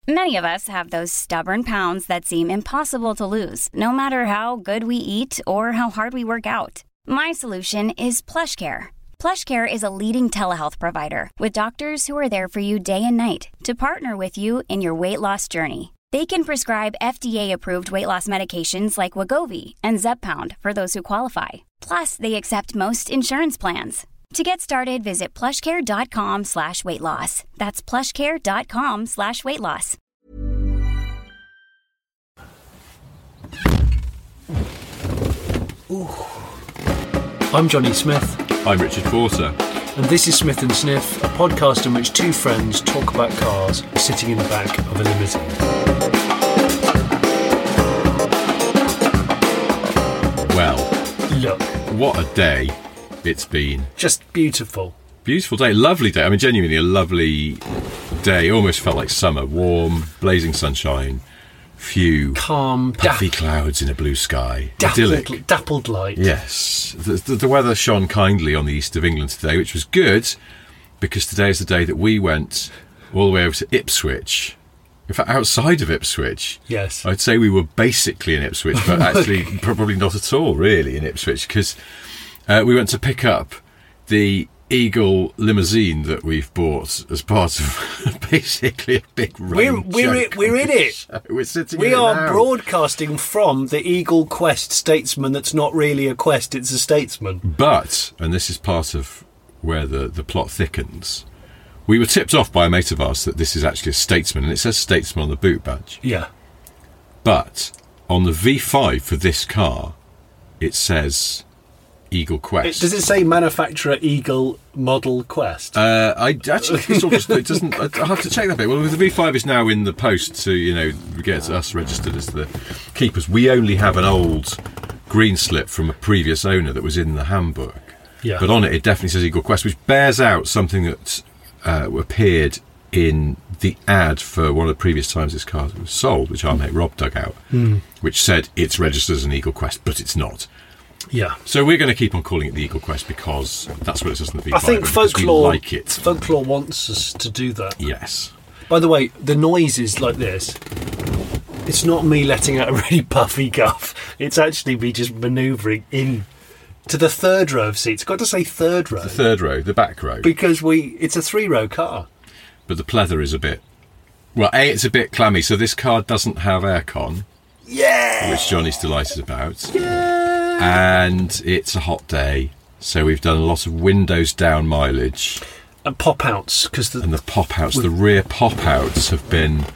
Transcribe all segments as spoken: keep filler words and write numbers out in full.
Many of us have those stubborn pounds that seem impossible to lose, no matter how good we eat or how hard we work out. My solution is PlushCare. PlushCare is a leading telehealth provider with doctors who are there for you day and night to partner with you in your weight loss journey. They can prescribe F D A-approved weight loss medications like Wegovy and Zepbound for those who qualify. Plus, they accept most insurance plans. To get started, visit plushcare.com slash weight loss. That's plushcare.com slash weight loss. Ooh. I'm Johnny Smith. I'm Richard Porter. And this is Smith and Sniff, a podcast in which two friends talk about cars sitting in the back of a limousine. Well, look. What a day it's been. Just beautiful. Beautiful day, lovely day. I mean, genuinely a lovely day. Almost felt like summer. Warm, blazing sunshine, few calm, puffy dap- clouds in a blue sky. Dappled, idyllic. Dappled light. Yes. The, the, the weather shone kindly on the east of England today, which was good, because today is the day that we went all the way over to Ipswich. In fact, outside of Ipswich. Yes. I'd say we were basically in Ipswich, but actually probably not at all really in Ipswich, because uh, we went to pick up the Eagle limousine that we've bought as part of basically a big We're, we're, it, we're in it. We're sitting we in are it now. broadcasting from the Eagle Quest statesman that's not really a quest, it's a statesman. But, and this is part of where the, the plot thickens, we were tipped off by a mate of ours that this is actually a statesman, and it says statesman on the boot badge. Yeah. But on the V five for this car, it says Eagle Quest. It, does it say manufacturer Eagle model Quest? Uh, I actually it's all just, it doesn't. I have to check that bit. Well, the V five is now in the post to you know get us registered as the keepers. We only have an old green slip from a previous owner that was in the handbook. Yeah. But on it, it definitely says Eagle Quest, which bears out something that uh, appeared in the ad for one of the previous times this car was sold, which our mate Rob dug out, mm. which said it's registered as an Eagle Quest, but it's not. Yeah. So we're going to keep on calling it the Eagle Quest because that's what it says in the V five. I think folklore, we like it. folklore wants us to do that. Yes. By the way, the noise is like this. It's not me letting out a really puffy guff. It's actually me just manoeuvring in to the third row of seats. Got to say third row. The third row, the back row. Because we, it's a three-row car. But the pleather is a bit... Well, A, it's a bit clammy, so this car doesn't have aircon. Yeah! Which Johnny's delighted about. Yeah! And it's a hot day, so we've done a lot of windows down mileage. And pop-outs. Cause the, and the pop-outs, the rear pop-outs have been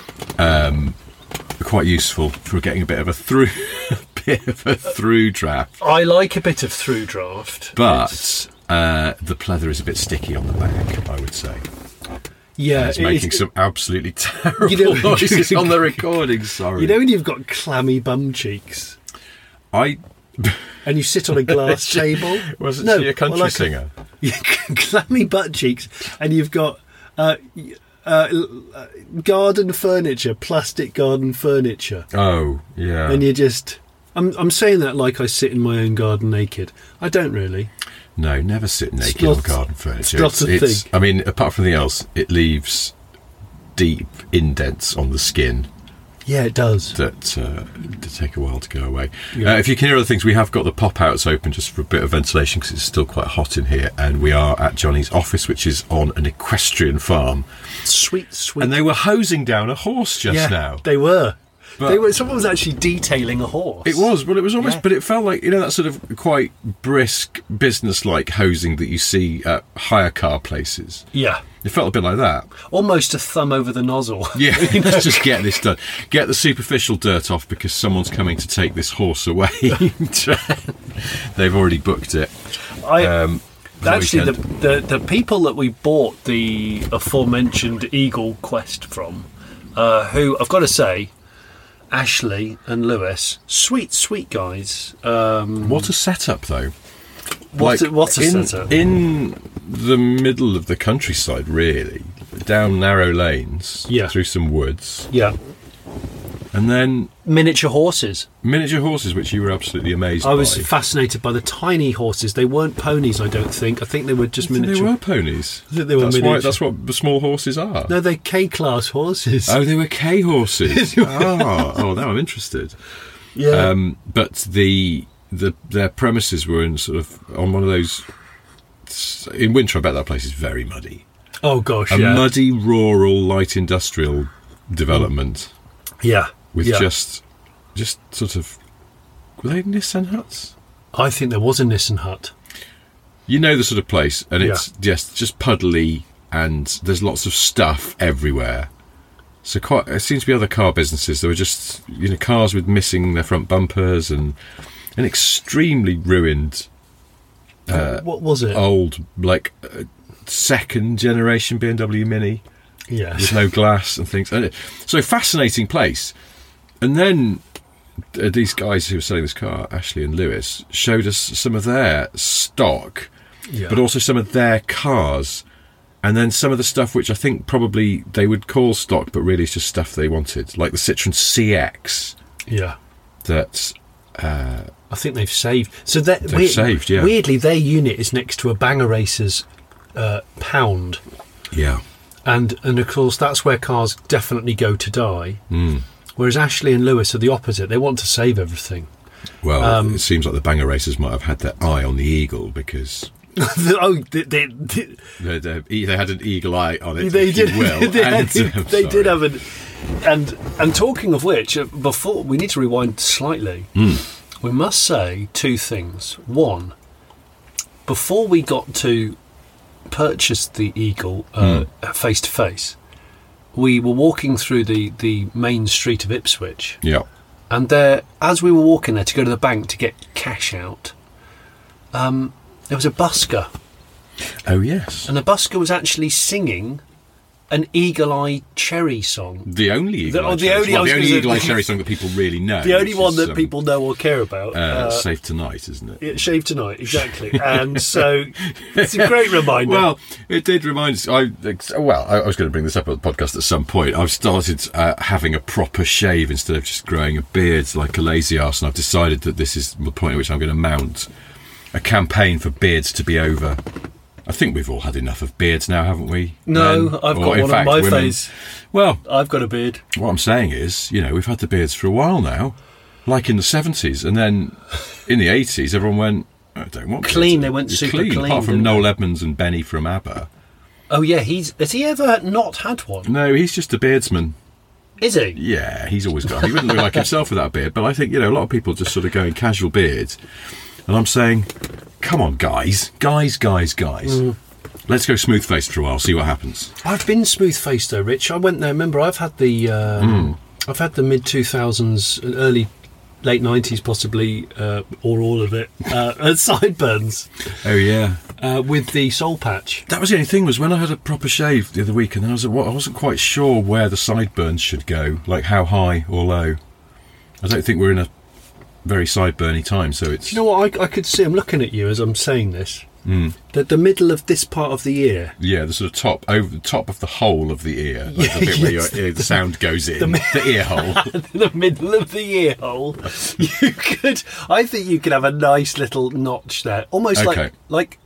um, quite useful for getting a bit of a through... bit of a through draft. I like a bit of through draft. But uh, the pleather is a bit sticky on the back, I would say. Yeah, and it's making it's, some absolutely terrible you know, noises on the recording. Sorry. You know when you've got clammy bum cheeks, I and you sit on a glass table. Wasn't no, she a country well, like singer? A, clammy butt cheeks, and you've got uh, uh, garden furniture, plastic garden furniture. Oh, yeah. And you just. I'm I'm saying that like I sit in my own garden naked. I don't really. No, never sit naked not, on garden furniture. It's not a it's, thing. I mean, apart from anything else, it leaves deep indents on the skin. Yeah, it does. That uh, to take a while to go away. Yeah. Uh, if you can hear other things, we have got the pop-outs open just for a bit of ventilation because it's still quite hot in here, and we are at Johnny's office, which is on an equestrian farm. Sweet, sweet. And they were hosing down a horse just yeah, now. They were. But they were. Someone was actually detailing a horse. It was, well, it was almost, yeah. but it felt like, you know, that sort of quite brisk, business-like hosing that you see at hire car places. Yeah. It felt a bit like that. Almost a thumb over the nozzle. Yeah, let's just get this done. Get the superficial dirt off because someone's coming to take this horse away. They've already booked it. I... Um, Actually, the, the the people that we bought the aforementioned Eagle Quest from, uh, who, I've got to say, Ashley and Lewis, sweet, sweet guys. Um, what a setup, though. What, like, a, what a in, setup. In the middle of the countryside, really, down narrow lanes, yeah. through some woods. Yeah. And then miniature horses. Miniature horses, which you were absolutely amazed I was by. fascinated by the tiny horses. They weren't ponies, I don't think. I think they were just I think miniature. They were ponies. I think they were that's miniature. Why, that's what the small horses are. No, they're K-class horses. Oh, they were K horses. ah, oh, now I'm interested. Yeah. Um, but the the their premises were in sort of on one of those. In winter, I bet that place is very muddy. Oh gosh, a yeah. muddy rural light industrial development. Yeah. With yeah. just, just sort of, were they Nissan huts? I think there was a Nissan hut. You know the sort of place, and it's yeah. just just puddly, and there's lots of stuff everywhere. So quite, it seems to be other car businesses. There were just, you know, cars with missing their front bumpers and an extremely ruined. Uh, what was it? Old, like uh, second generation B M W Mini. Yes. With no glass and things. And it, so fascinating place. And then uh, these guys who were selling this car, Ashley and Lewis, showed us some of their stock, yeah. but also some of their cars. And then some of the stuff which I think probably they would call stock, but really it's just stuff they wanted, like the Citroen C X. Yeah. That uh, I think they've saved. So that they've weird, saved, yeah. Weirdly, their unit is next to a Banger Racers uh, pound. Yeah. And and of course that's where cars definitely go to die. Mm. Whereas Ashley and Lewis are the opposite. They want to save everything. Well, um, it seems like the Banger Racers might have had their eye on the Eagle because. oh, they, they, they, they, they, they had an eagle eye on it. They if did. You will. they and, did, uh, they did have an. And and talking of which, before we need to rewind slightly. Mm. We must say two things. One, before we got to purchase the Eagle uh, mm. face to face, we were walking through the, the main street of Ipswich. Yeah. And there, as we were walking there to go to the bank to get cash out, um, there was a busker. Oh, yes. And the busker was actually singing an Eagle Eye Cherry song. The only Eagle Eye the, Cherry, only, well, the only say, Eagle Eye Cherry song that people really know. The only one is, that um, people know or care about. Uh, uh, Save Tonight, isn't it? Yeah, Shave Tonight, exactly. And so it's a great reminder. Well, it did remind us. I, well, I was going to bring this up at the podcast at some point. I've started uh, having a proper shave instead of just growing a beard like a lazy arse, and I've decided that this is the point at which I'm going to mount a campaign for beards to be over. I think we've all had enough of beards now, haven't we? No, Men? I've or, got one fact, on my women. face. Well, I've got a beard. What I'm saying is, you know, we've had the beards for a while now, like in the seventies, and then in the eighties, everyone went, I don't want clean. beards. They went You're super clean, clean. apart from didn't Noel they? Edmonds and Benny from ABBA. Oh yeah, he's has he ever not had one? No, he's just a beardsman. Is he? Yeah, he's always got. He wouldn't look like himself without a beard, but I think, you know, a lot of people just sort of go in casual beards, and I'm saying, come on, guys, guys, guys, guys. Mm. Let's go smooth faced for a while, see what happens. I've been smooth faced though, Rich. I went there. Remember, I've had the um, mm. I've had the mid two thousands, early late nineties, possibly, uh, or all of it, uh, sideburns. Oh yeah, uh, with the soul patch. That was the only thing, was when I had a proper shave the other week, and I was I wasn't quite sure where the sideburns should go, like how high or low. I don't think we're in a very sideburny time, so it's. Do you know what? I, I could see. I'm looking at you as I'm saying this. Mm. The, the middle of this part of the ear. Yeah, the sort of top, over the top of the hole of the ear. Like the bit where your, yes, the sound goes in. The, the ear hole. The middle of the ear hole. You could, I think you could have a nice little notch there. Almost okay. like like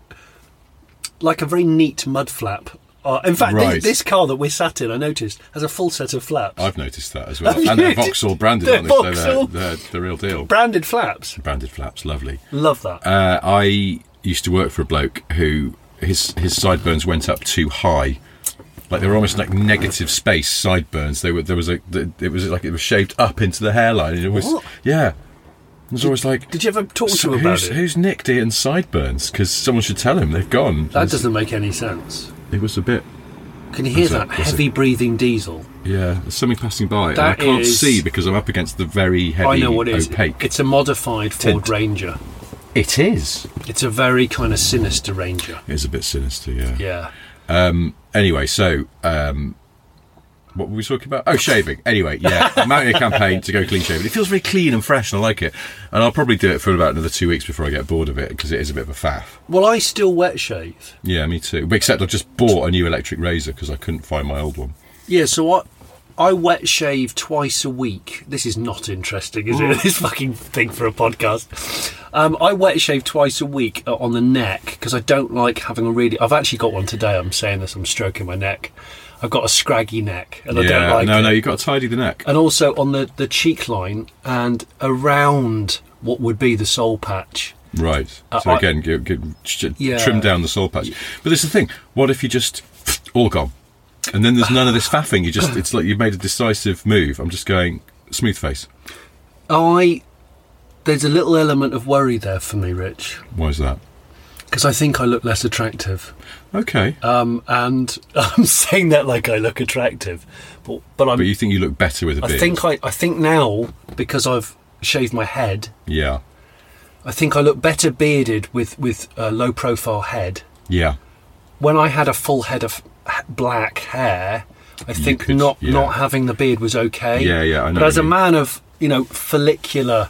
like a very neat mud flap. Uh, in fact, right. this, this car that we're sat in, I noticed, has a full set of flaps. I've noticed that as well. Oh, and yeah, they're Vauxhall branded, they're aren't they? Vauxhall. So they're, they're the real deal. Branded flaps. Branded flaps, lovely. Love that. Uh, I used to work for a bloke who his his sideburns went up too high, like they were almost like negative space sideburns. They were there was a it was like it was shaved up into the hairline. And it was what? Yeah. It was did, always like. Did you ever talk so to him about who's, it? Who's nicked Ian's sideburns? Because someone should tell him they've gone. That doesn't make any sense. It was a bit. Can you hear that? that heavy breathing diesel? Yeah, there's something passing by. That and I can't is, see because I'm up against the very heavy, I know what it is. opaque. It's a modified Ford Tint. Ranger. It is. It's a very kind of sinister Ranger. It is a bit sinister, yeah. Yeah. Um, anyway, so um, what were we talking about? Oh, shaving. Anyway, yeah, I'm mounting a campaign to go clean shaven. It feels very clean and fresh, and I like it. And I'll probably do it for about another two weeks before I get bored of it, because it is a bit of a faff. Well, I still wet shave. Yeah, me too. Except I just bought a new electric razor because I couldn't find my old one. Yeah, so I, I wet shave twice a week. This is not interesting, is it? This fucking thing for a podcast. Um, I wet shave twice a week uh, on the neck because I don't like having a really... I've actually got one today. I'm saying this. I'm stroking my neck. I've got a scraggy neck and yeah, I don't like no, it. no, you've got to tidy the neck. And also on the, the cheek line and around what would be the soul patch. Right. Uh, so I- again, get, get, ch- Yeah. trim down the soul patch. But this is the thing. What if you just... all gone? And then there's none of this faffing. You just... It's like you've made a decisive move. I'm just going smooth face. I... There's a little element of worry there for me, Rich. Why is that? Because I think I look less attractive. Okay. Um, and I'm saying that like I look attractive. But, but I'm... But you think you look better with a I beard? think I, I think now, because I've shaved my head, Yeah. I think I look better bearded with, with a low profile head. Yeah. When I had a full head of h- black hair, I think could- not yeah. not having the beard was okay. Yeah, yeah, I know But as what a you mean. man of, you know, follicular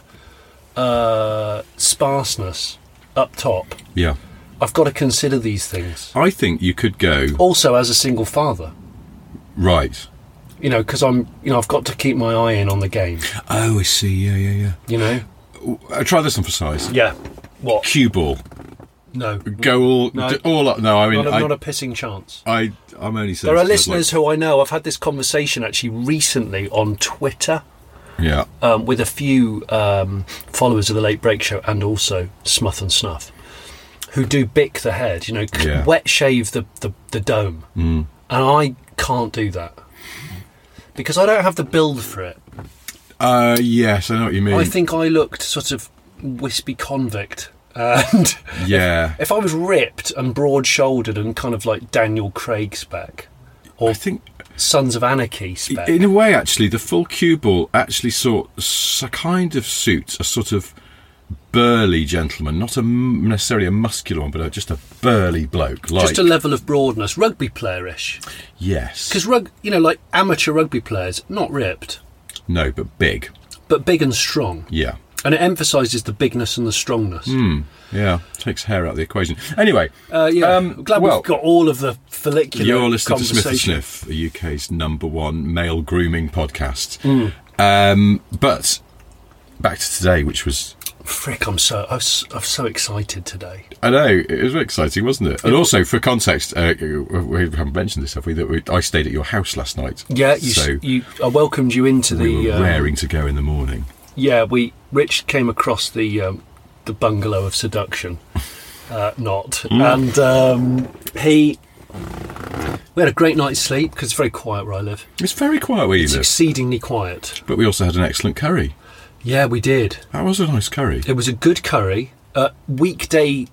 uh, sparseness up top, Yeah. I've got to consider these things. I think you could go... Also, as a single father, Right. you know, because I'm, you know, I've got to keep my eye in on the game. Oh, I see. Yeah, yeah, yeah. You know. Uh, try this one for size. Yeah. What? Cue ball. No. Go all... No. d- all up. No, I mean... Not a, I, not a pissing chance. I, I'm only saying... There are listeners who I know. I've had this conversation actually recently on Twitter Yeah. um, with a few um, followers of the Late Break Show and also Smuth and Snuff, who do bick the head, you know, c- Yeah. wet shave the, the, the dome. Mm. And I can't do that because I don't have the build for it. Uh, yes, I know what you mean. I think I looked sort of wispy convict. And Yeah. if I was ripped and broad-shouldered and kind of like Daniel Craig spec, or I think... Sons of Anarchy spec. In a way, actually, the full cue ball actually sort s- kind of suits a sort of burly gentleman, not a m- necessarily a muscular one, but a, just a burly bloke. Like, Just a level of broadness, rugby player-ish. yes. Because, rug, you know, like amateur rugby players, not ripped, No, but big. but big and strong. Yeah. And it emphasises the bigness and the strongness. Mm, yeah. Takes hair out of the equation. Anyway, Uh, yeah, Um, I'm glad well, we've got all of the follicular you're listening to Smith and conversation. Sniff, the U K's number one male grooming podcast. Mm. Um, but back to today, which was... Frick, I'm so I'm so, I'm so excited today. I know, it was very exciting, wasn't it? And also, for context, uh, we haven't mentioned this, have we? That we, I stayed at your house last night. Yeah, you, so you I welcomed you into we the. were um, raring to go in the morning. Yeah, we Rich came across the um, the bungalow of seduction, uh, not, and um, he. We had a great night's sleep because it's very quiet where I live. It's very quiet where you It's live, exceedingly quiet. but we also had an excellent curry. Yeah, we did. That was a nice curry. It was a good curry, uh, weekday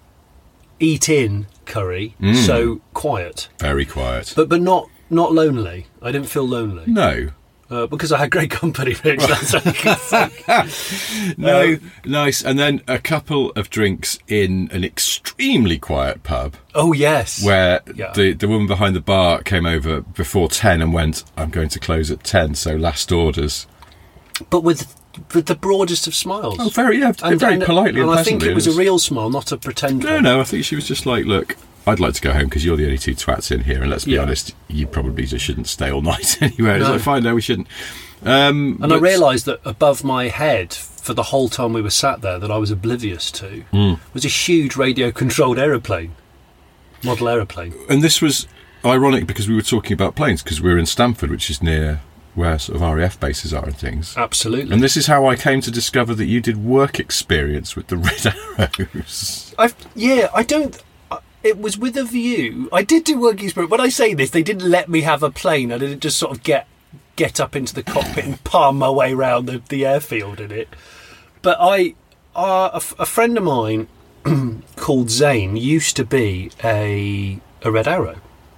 eat-in curry, Mm. so quiet, Very quiet. but but not not lonely. I didn't feel lonely No. uh, because I had great company. Rich. That's all I can say. No, Um, nice. And then a couple of drinks in an extremely quiet pub Oh yes, where Yeah. the, the woman behind the bar came over before ten and went, I'm going to close at ten, so last orders. but with with the broadest of smiles. Oh, very, yeah, very politely and, and I think pleasantly. it was a real smile, not a pretend No, one. no, I think she was just like, look, I'd like to go home because you're the only two twats in here, and let's be Yeah. honest, you probably just shouldn't stay all night anyway. It's No. like, fine, no, we shouldn't. Um, And I but- realised that above my head, for the whole time we were sat there, that I was oblivious to, Mm. was a huge radio-controlled aeroplane, model aeroplane. And this was ironic because we were talking about planes because we were in Stamford, which is near where sort of R A F bases are and things. Absolutely. And this is how I came to discover that you did work experience with the Red Arrows. I've, yeah, I don't. I- It was with a view. I did do work experience. When I say this, they didn't let me have a plane. I didn't just sort of get get up into the cockpit and palm my way around the, the airfield in it. But I, uh, a, f- a friend of mine called Zane used to be a a Red Arrow.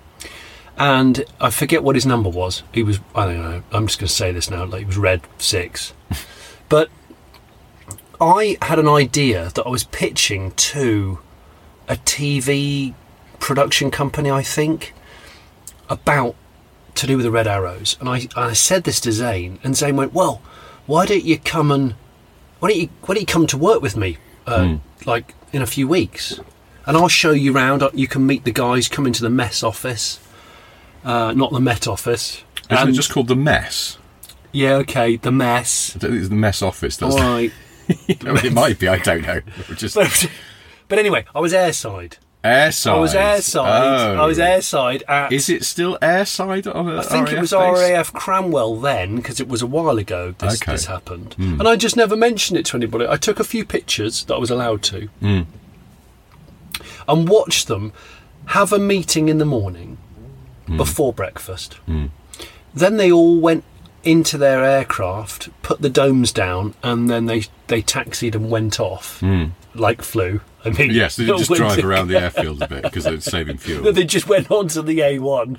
And I forget what his number was. He was, I don't know, I'm just going to say this now, like he was Red six. But I had an idea that I was pitching to a T V production company, I think, about to do with the Red Arrows. And I, I said this to Zane, and Zane went, well, why don't you come and, why don't you, why don't you come to work with me, uh, Mm. like, in a few weeks? And I'll show you around. You can meet the guys, come into the mess office. Uh, not the Met office. Isn't And- it just called the Mess? Yeah, okay, the Mess. I don't think it's the Mess office. That's All right. I mean, it might be. I don't know. Just But, but anyway, I was airside. airside. I was airside. Oh. I was airside at... Is it still airside on a I think R A F it was base? R A F Cranwell then, because it was a while ago this, Okay. this happened. And I just never mentioned it to anybody. I took a few pictures that I was allowed to Mm. and watched them have a meeting in the morning Mm. before breakfast. Then they all went into their aircraft, put the domes down, and then they, they taxied and went off, like flew. I mean, Mm. Yes, they didn't just went drive to- around the airfield a bit because they're saving fuel. No, they just went on to the A one.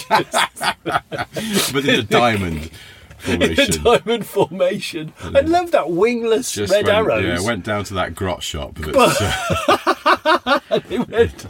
But in the diamond formation. Diamond formation. I love that wingless Just red went, arrows. Yeah, went down to that grot shop. That's, uh, They went-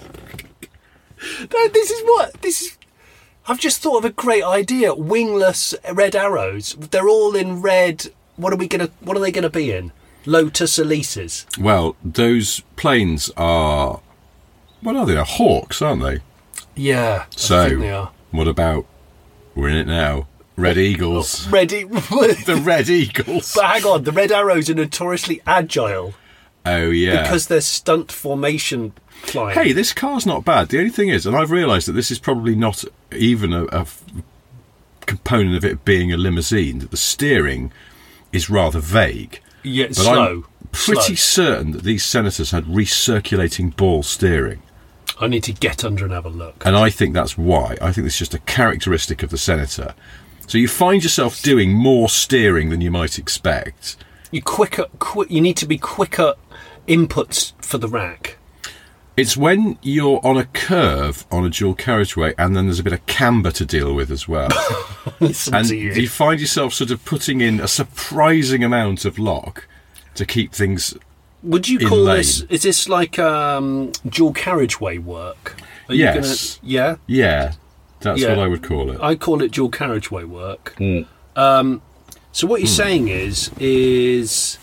No, this is what this is. I've just thought of a great idea. Wingless red arrows. They're all in red. What are we gonna? What are they gonna be in? Lotus Elises. well, those planes are. What are they? They're Hawks, aren't they? Yeah. So, I think they are. what about. We're in it now. Red Eagles. Red. E- The Red Eagles. But hang on, the red arrows are notoriously agile Oh, yeah. because they're stunt formation flying. Hey, this car's not bad. The only thing is, and I've realised that this is probably not even a, a f- component of it being a limousine, that the steering is rather vague. yeah, But slow. I'm pretty slow. certain that these senators had recirculating ball steering. I need to get under and have a look. And I think that's why. I think it's just a characteristic of the senator. So you find yourself doing more steering than you might expect. You quicker. Qu- you need to be quicker inputs for the rack. It's when you're on a curve on a dual carriageway and then there's a bit of camber to deal with as well. Listen And to you. you find yourself sort of putting in a surprising amount of lock to keep things... Would you in call lane. this? Is this like um, dual carriageway work? Are you Yes. Gonna, yeah. Yeah, that's Yeah. what I would call it. I call it dual carriageway work. Um, so what you're saying is, is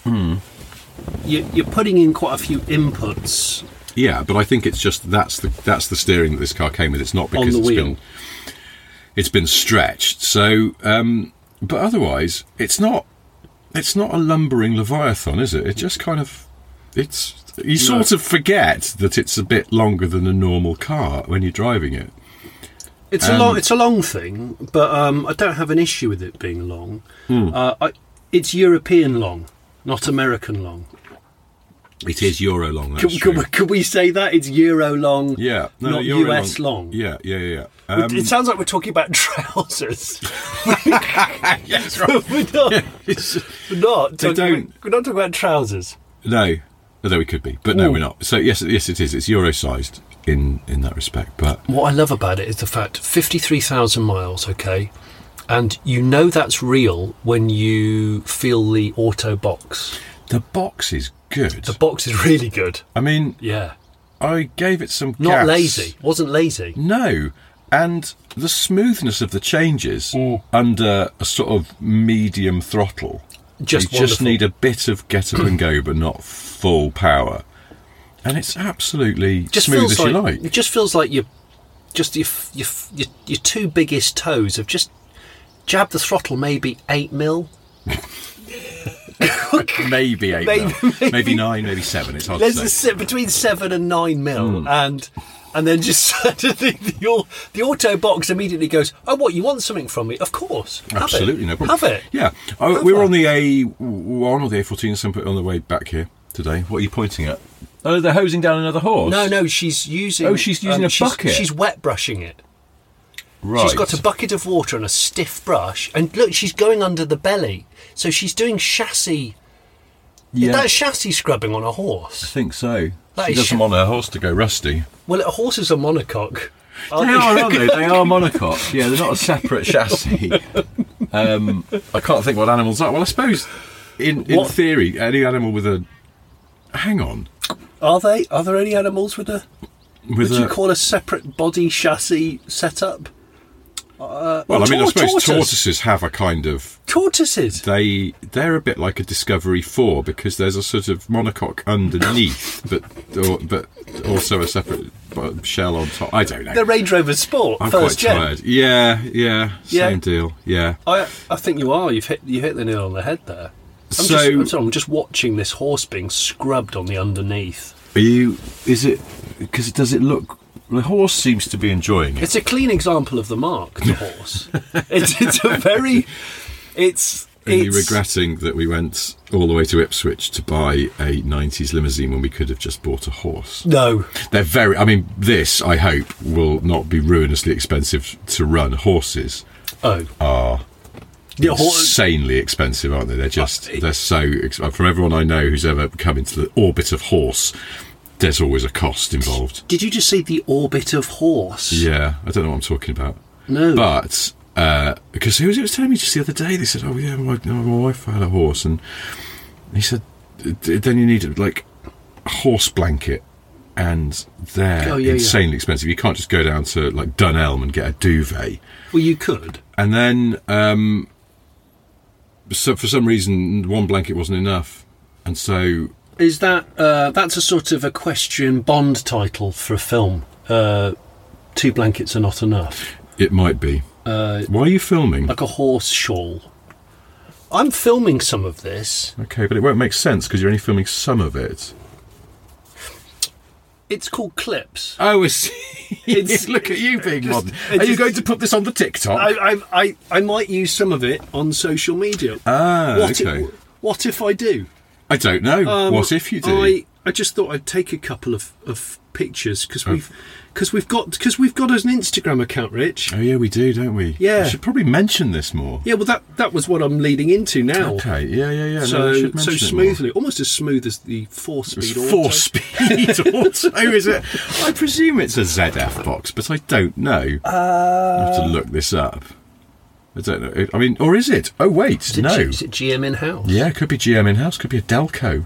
you, you're putting in quite a few inputs. Yeah, but I think it's just that's the that's the steering that this car came with. It's not because the it's wheel. been it's been stretched. So, um, but otherwise, it's not it's not a lumbering Leviathan, is it? It just kind of it's you sort of forget that it's a bit longer than a normal car when you're driving it. It's a Um, long. It's a long thing, but um, I don't have an issue with it being long. Hmm. Uh, I, it's European long, not American long. It is Euro long. That's Can, true. can, can we say that it's Euro long? Yeah, no, not Euro U S long. Yeah, yeah, yeah. yeah. Um, It sounds like we're talking about trousers. yes, right. we're not. It's- We're not. They Talking don't- about, we're not talking about trousers. No, although we could be, but no, Ooh. we're not. So yes, yes, it is. It's Euro-sized in in that respect. But What I love about it is the fact fifty-three thousand miles, okay, and you know that's real when you feel the auto box. the box is good. The box is really good. I mean, Yeah, I gave it some not gas. lazy. Wasn't lazy. No, and the smoothness of the changes Mm. under a sort of medium throttle. Just you just wonderful. need a bit of get up and go, but not full power. And it's absolutely Just smooth feels as like, you like. It just feels like you, just your, f- your f- your your two biggest toes have just jabbed the throttle maybe eight mil. Maybe eight, Maybe- mil. maybe- maybe nine, maybe seven. It's hard There's to a, say. se- between seven and nine mil, Hmm. and and then just suddenly the, au- the auto box immediately goes, "Oh, what you want something from me? Of course, have Absolutely, it. no problem. Have it. Yeah, oh, Have we were it. on the A one or the A fourteen, some on the way back here today. What are you pointing at? Oh, they're hosing down another horse. No, no, she's using. um, Oh, she's using a she's, bucket. She's wet brushing it. right. She's got a bucket of water and a stiff brush, and look, she's going under the belly, so she's doing chassis. Yeah, That's chassis scrubbing on a I horse. think so. That She is doesn't sh- want her horse to go rusty. Well, a horse is a monocoque. They are, aren't they? They are monocoques. Yeah, they're not a separate chassis. Um, I can't think what animals are. Well, I suppose, in, in What- theory, any animal with a... Hang on. Are they? Are there any animals with a? With Would you a, call a separate body chassis setup? Uh, well, I mean, I tor- suppose tortoise. tortoises have a kind of... Tortoises. They, they're a bit like a Discovery four because there's a sort of monocoque underneath, but or, but also a separate shell on top. I don't know. The Range Rover Sport, I'm first quite gen. tired. Yeah, yeah, Yeah. same deal. Yeah. I I think you are. You've hit you hit the nail on the head there. I'm So- just, I'm, sorry, I'm just watching this horse being scrubbed on the underneath. Are you? Is it? Because does it look? The horse seems to be enjoying it. It's a clean example of the mark, the horse. it's, it's a very. It's. Are you it's regretting that we went all the way to Ipswich to buy a nineties limousine when we could have just bought a horse? No. They're very... I mean, this, I hope, will not be ruinously expensive to run. Horses Oh. are The horse. insanely expensive, aren't they? They're just... Uh, They're so... ex- From everyone I know who's ever come into the orbit of horse, there's always a cost involved. Did you just say the orbit of horse? Yeah, I don't know what I'm talking about. No. But... Uh, because who was it was telling me just the other day? They said, "Oh yeah, my, my wife had a horse," and he said, "Then you need like a horse blanket, and they're Oh, yeah, insanely expensive. You can't just go down to like Dunelm and get a duvet." Well, you could. And then, um, so for some reason, one blanket wasn't enough, and so Is that uh, that's a sort of equestrian Bond title for a film? Uh, two blankets are not enough. it might be. Uh, Why are you filming? like a horse shawl. I'm filming some of this. Okay, but it won't make sense because you're only filming some of it. It's called clips. Oh, I see. It's- Look at you being just- modern. it Are you just- going to put this on the TikTok? I, I, I, I might use some of it on social media. ah, what, okay. if, what if I do? I don't know. Um, what if you do? I, I just thought I'd take a couple of, of pictures because we've because we've got because we've got an Instagram account, Rich. Oh yeah, we do, don't we? Yeah. We should probably mention this more. Yeah, well that that was what I'm leading into now. Okay. Yeah, yeah, yeah. So no, we should so mention it smoothly, almost as smooth as the four more. speed. It's four speed auto, is it? I presume it's a Z F box, but I don't know. Uh, I have to look this up. I don't know. I mean, or is it? Oh wait, Is it, no. G, is it G M in house? Yeah, it could be G M in house. Could be a Delco,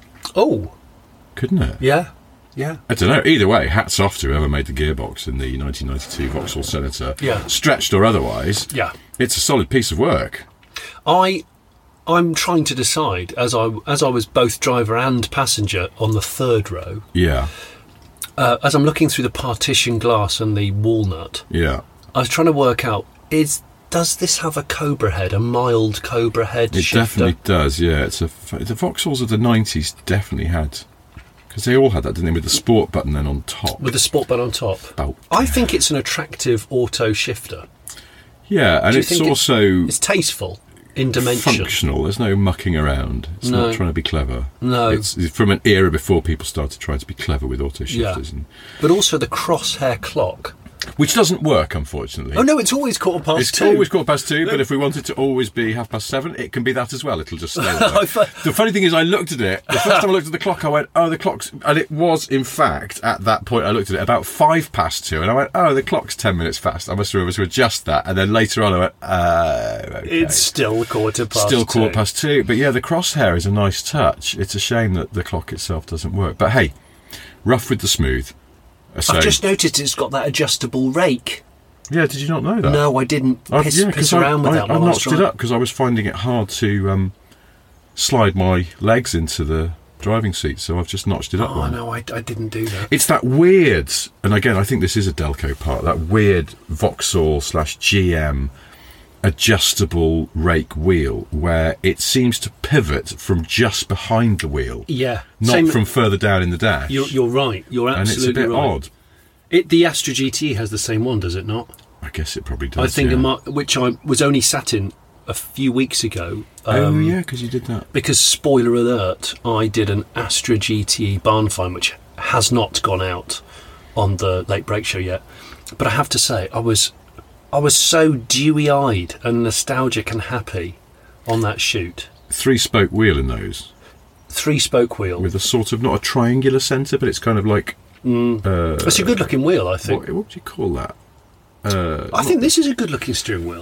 Oh, couldn't it? yeah, yeah. I don't know. Either way, hats off to whoever made the gearbox in the nineteen ninety-two Vauxhall Senator. Yeah. Stretched or otherwise. Yeah. It's a solid piece of work. I I'm trying to decide as I as I was both driver and passenger on the third row. Yeah. Uh, as I'm looking through the partition glass and the walnut, Yeah. I was trying to work out is does this have a Cobra head, a mild Cobra head It shifter? definitely does, yeah. It's a the Vauxhalls of the nineties definitely had, because they all had that, didn't they, with the sport button then on top. With the sport button on top. Oh. I think it's an attractive auto shifter. Yeah, and Do you it's think it- also It's tasteful in dimension. functional. There's no mucking around. It's No. not trying to be clever. No. It's, it's from an era before people started trying to be clever with auto Yeah. shifters, and, But also the crosshair clock. which doesn't work, unfortunately. Oh no, it's always quarter past It's two. always quarter past two, but if we want it to always be half past seven, it can be that as well. It'll just stay that way. I thought- The funny thing is, I looked at it. The first time I looked at the clock, I went, "Oh, the clock's," and it was, in fact, at that point, I looked at it about five past two, and I went, "Oh, the clock's ten minutes fast. I must remember to adjust that." And then later on, I went, "Uh, okay. It's still quarter past Still quarter two. past two." But yeah, the crosshair is a nice touch. It's a shame that the clock itself doesn't work. But hey, rough with the smooth. So, I've just noticed it's got that adjustable rake. yeah, did you not know that? No, I didn't I've- piss, yeah, piss 'cause I- around with I, that I while I was notched it driving. up because I was finding it hard to um, slide my legs into the driving seat, so I've just notched it up Oh one. no, I, I didn't do that. It's that weird, and again, I think this is a Delco part, that weird Vauxhall slash G M adjustable rake wheel where it seems to pivot from just behind the wheel, Yeah, not same- from further down in the dash. You're, you're right. You're and it's a absolutely bit right. odd. It, the Astra G T has the same one, does it not? I guess it probably does. I think, yeah. a mar- which I was only sat in a few weeks ago. oh um, yeah, because you did that. Because, spoiler alert, I did an Astra G T E barn find, which has not gone out on the Late Break Show yet. But I have to say, I was, I was so dewy-eyed and nostalgic and happy on that shoot. Three spoke wheel in those. Three-spoke wheel. With a sort of, not a triangular centre, but it's kind of like... Mm. Uh, It's a good-looking wheel, I think. what, what would you call that? Uh, I think this is a good-looking steering wheel.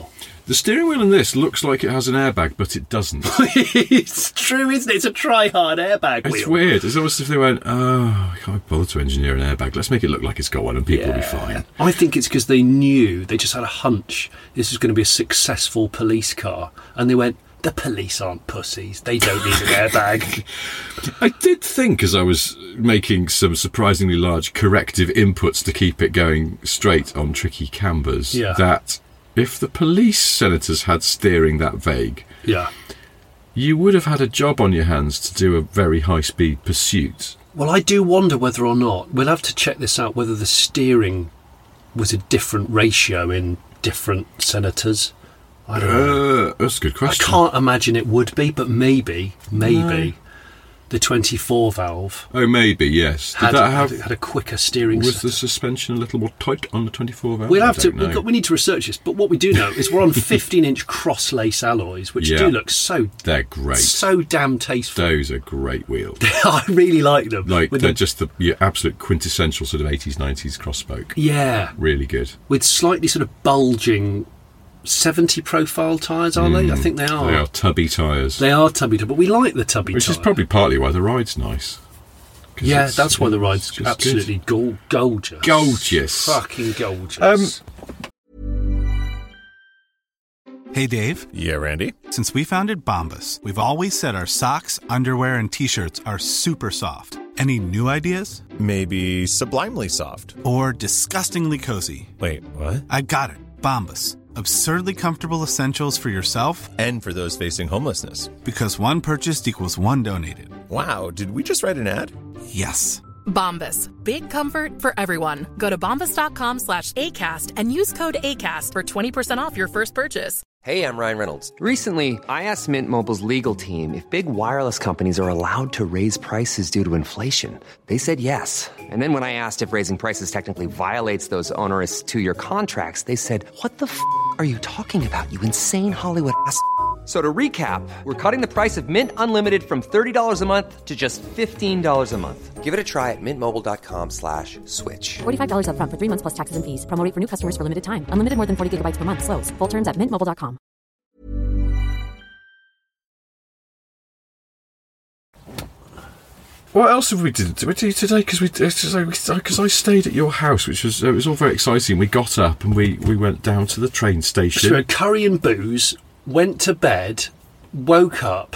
The steering wheel in this looks like it has an airbag, but it doesn't. It's true, isn't it? It's a try-hard airbag wheel. It's weird. It's almost as if they went, oh, I can't bother to engineer an airbag. Let's make it look like it's got one and people Yeah. will be fine. I think it's because they knew, they just had a hunch this was going to be a successful police car. And they went, the police aren't pussies. They don't need an airbag. I did think, as I was making some surprisingly large corrective inputs to keep it going straight on tricky cambers, Yeah. that if the police senators had steering that vague, Yeah. you would have had a job on your hands to do a very high-speed pursuit. Well, I do wonder whether or not, we'll have to check this out, whether the steering was a different ratio in different senators. I don't know. Uh, that's a good I question. can't imagine it would be, but maybe, maybe the twenty-four valve Oh, maybe, yes. Did had, that have... had, had a quicker steering Was system. the suspension a little more tight on the twenty-four valve? We'll I have to. don't We've know. got, we need to research this. But what we do know is we're on fifteen-inch cross-lace alloys, which Yeah. do look so They're great. so damn tasteful. Those are great wheels. I really like them. Like, With they're the- just the your absolute quintessential sort of eighties, nineties cross-spoke. yeah, Really good. with slightly sort of bulging seventy profile tyres, are they? I think they are. They are tubby tyres. They are tubby, but we like the tubby Which tyre. is probably partly why the ride's nice. 'Cause Yeah, it's- that's why the it's ride's just absolutely gol- gorgeous. Gorgeous. Fucking gorgeous. Um, Hey, Dave. Yeah, Randy. Since we founded Bombas, we've always said our socks, underwear, and T-shirts are super soft. Any new ideas? Maybe sublimely soft. Or disgustingly cozy? Wait, what? I got it. Bombas. Absurdly comfortable essentials for yourself And for those facing homelessness. because one purchased equals one donated. Wow, did we just write an ad? Yes. Bombas. Big comfort for everyone. Go to bombas.com slash ACAST and use code ACAST for twenty percent off your first purchase. Hey, I'm Ryan Reynolds. Recently, I asked Mint Mobile's legal team if big wireless companies are allowed to raise prices due to inflation. They said yes. And then when I asked if raising prices technically violates those onerous two-year contracts, they said, what the f*** are you talking about, you insane Hollywood ass f- So to recap, we're cutting the price of Mint Unlimited from thirty dollars a month to just fifteen dollars a month. Give it a try at mintmobile.com slash switch. forty-five dollars up front for three months plus taxes and fees. Promo rate for new customers for limited time. Unlimited more than forty gigabytes per month. Slows full terms at mint mobile dot com. What else have we did, did we do today? Because we because I stayed at your house, which was it was all very exciting. We got up and we, we went down to the train station. So we had curry and booze, went to bed, woke up,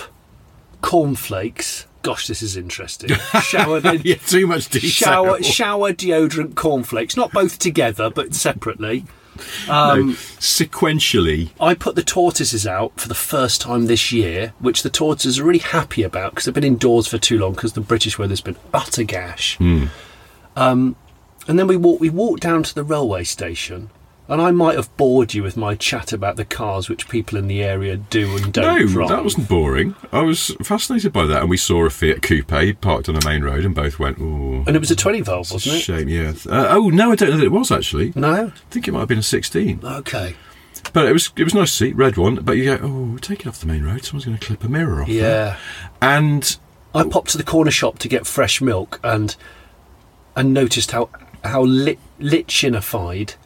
cornflakes. Gosh, this is interesting. Showered in. Yeah, too much detail. Shower, shower, deodorant, cornflakes. Not both together, but separately. Um, no, sequentially. I put the tortoises out for the first time this year, which the tortoises are really happy about because they've been indoors for too long because the British weather's been utter gash. Mm. Um, and then we walked, we walked down to the railway station. And I might have bored you with my chat about the cars which people in the area do and don't No, drive. that wasn't boring. I was fascinated by that. And we saw a Fiat Coupe parked on a main road and both went, ooh. And it was a twenty valve, It's a wasn't it? shame, yeah. Uh, oh, no, I don't know that it was, actually. No? I think it might have been a sixteen. Okay. But it was it was nice to see, red one. But you go, oh, take it off the main road. Someone's going to clip a mirror off Yeah. there. And I popped to the corner shop to get fresh milk and and noticed how, how lit, lichenified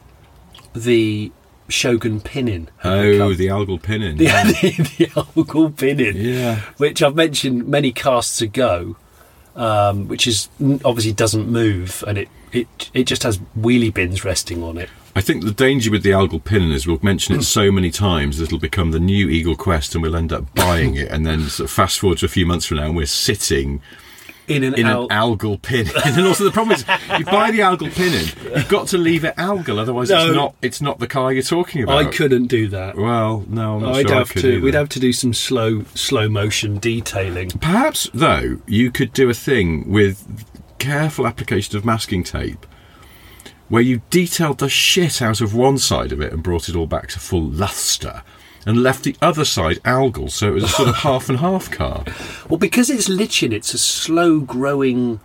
the Shogun Pinning had oh, become. the algal pinning. the, the, the algal pinning, Yeah. which I've mentioned many casts ago, um, which is obviously doesn't move and it, it it just has wheelie bins resting on it. I think the danger with the algal pinning is we'll mention it so many times that it'll become the new Eagle Quest and we'll end up buying it and then sort of fast forward to a few months from now and we're sitting In an, in al- an algal pinning. And also the problem is you buy the algal pinning, you've got to leave it algal, otherwise No. it's not it's not the car you're talking about. I couldn't do that. Well, no, I'm not I'd sure have I could to. either. We'd have to do some slow slow motion detailing. Perhaps, though, you could do a thing with careful application of masking tape where you detailed the shit out of one side of it and brought it all back to full lustre and left the other side algal, so it was a sort of half and half car. Well, because it's lichen, it's a slow growing.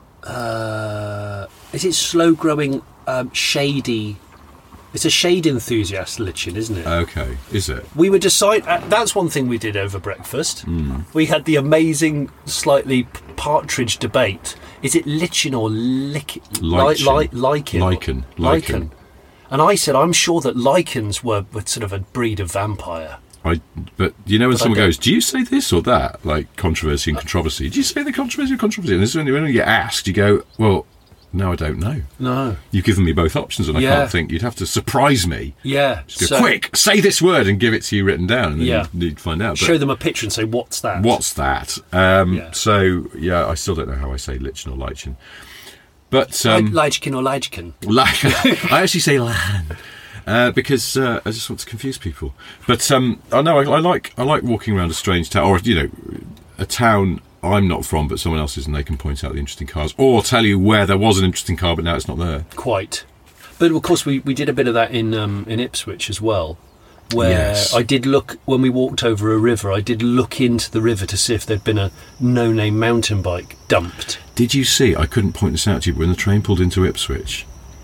Uh, is it slow growing, um, shady? It's a shade enthusiast lichen, isn't it? Okay, is it? We would decide. Uh, that's one thing we did over breakfast. Mm. We had the amazing, slightly p- partridge debate. Is it lichen or lich- Lichen. Li- li- lichen? Lichen. Lichen. And I said, I'm sure that lichens were, were sort of a breed of vampire. I, but you know when But I someone don't- goes, do you say this or that? Like controversy and controversy. Do you say the controversy or controversy? And this is when, when you get asked, you go, well, no, I don't know. No. You've given me both options and I Yeah. can't think. You'd have to surprise me. Yeah. Just go, so quick, say this word and give it to you written down. And then Yeah. you'd, you'd find out. But show them a picture and say, what's that? what's that? Um, Yeah. So, yeah, I still don't know how I say lichen or lichen. But... Um, Lichen or Lichen? Like, I actually say lan uh, because uh, I just want to confuse people. But um, I know I, I like I like walking around a strange town, or you know, a town I'm not from, but someone else is, and they can point out the interesting cars, or tell you where there was an interesting car, but now it's not there. Quite. But of course, we, we did a bit of that in um, in Ipswich as well, where Yes. I did look when we walked over a river. I did look into the river to see if there'd been a no-name mountain bike dumped. Did you see? I couldn't point this out to you, but when the train pulled into Ipswich,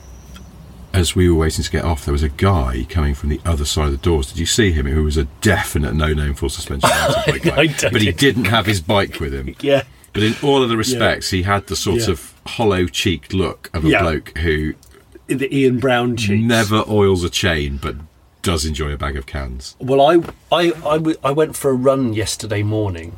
as we were waiting to get off, there was a guy coming from the other side of the doors. Did you see him? Who was a definite no-name full suspension mountain bike guy, I don't but he think- didn't have his bike with him. Yeah. But in all other respects, he had the sort Yeah. of hollow-cheeked look of a Yeah. bloke who The Ian Brown cheeks. never oils a chain, but does enjoy a bag of cans. Well, I, I, I, w- I went for a run yesterday morning,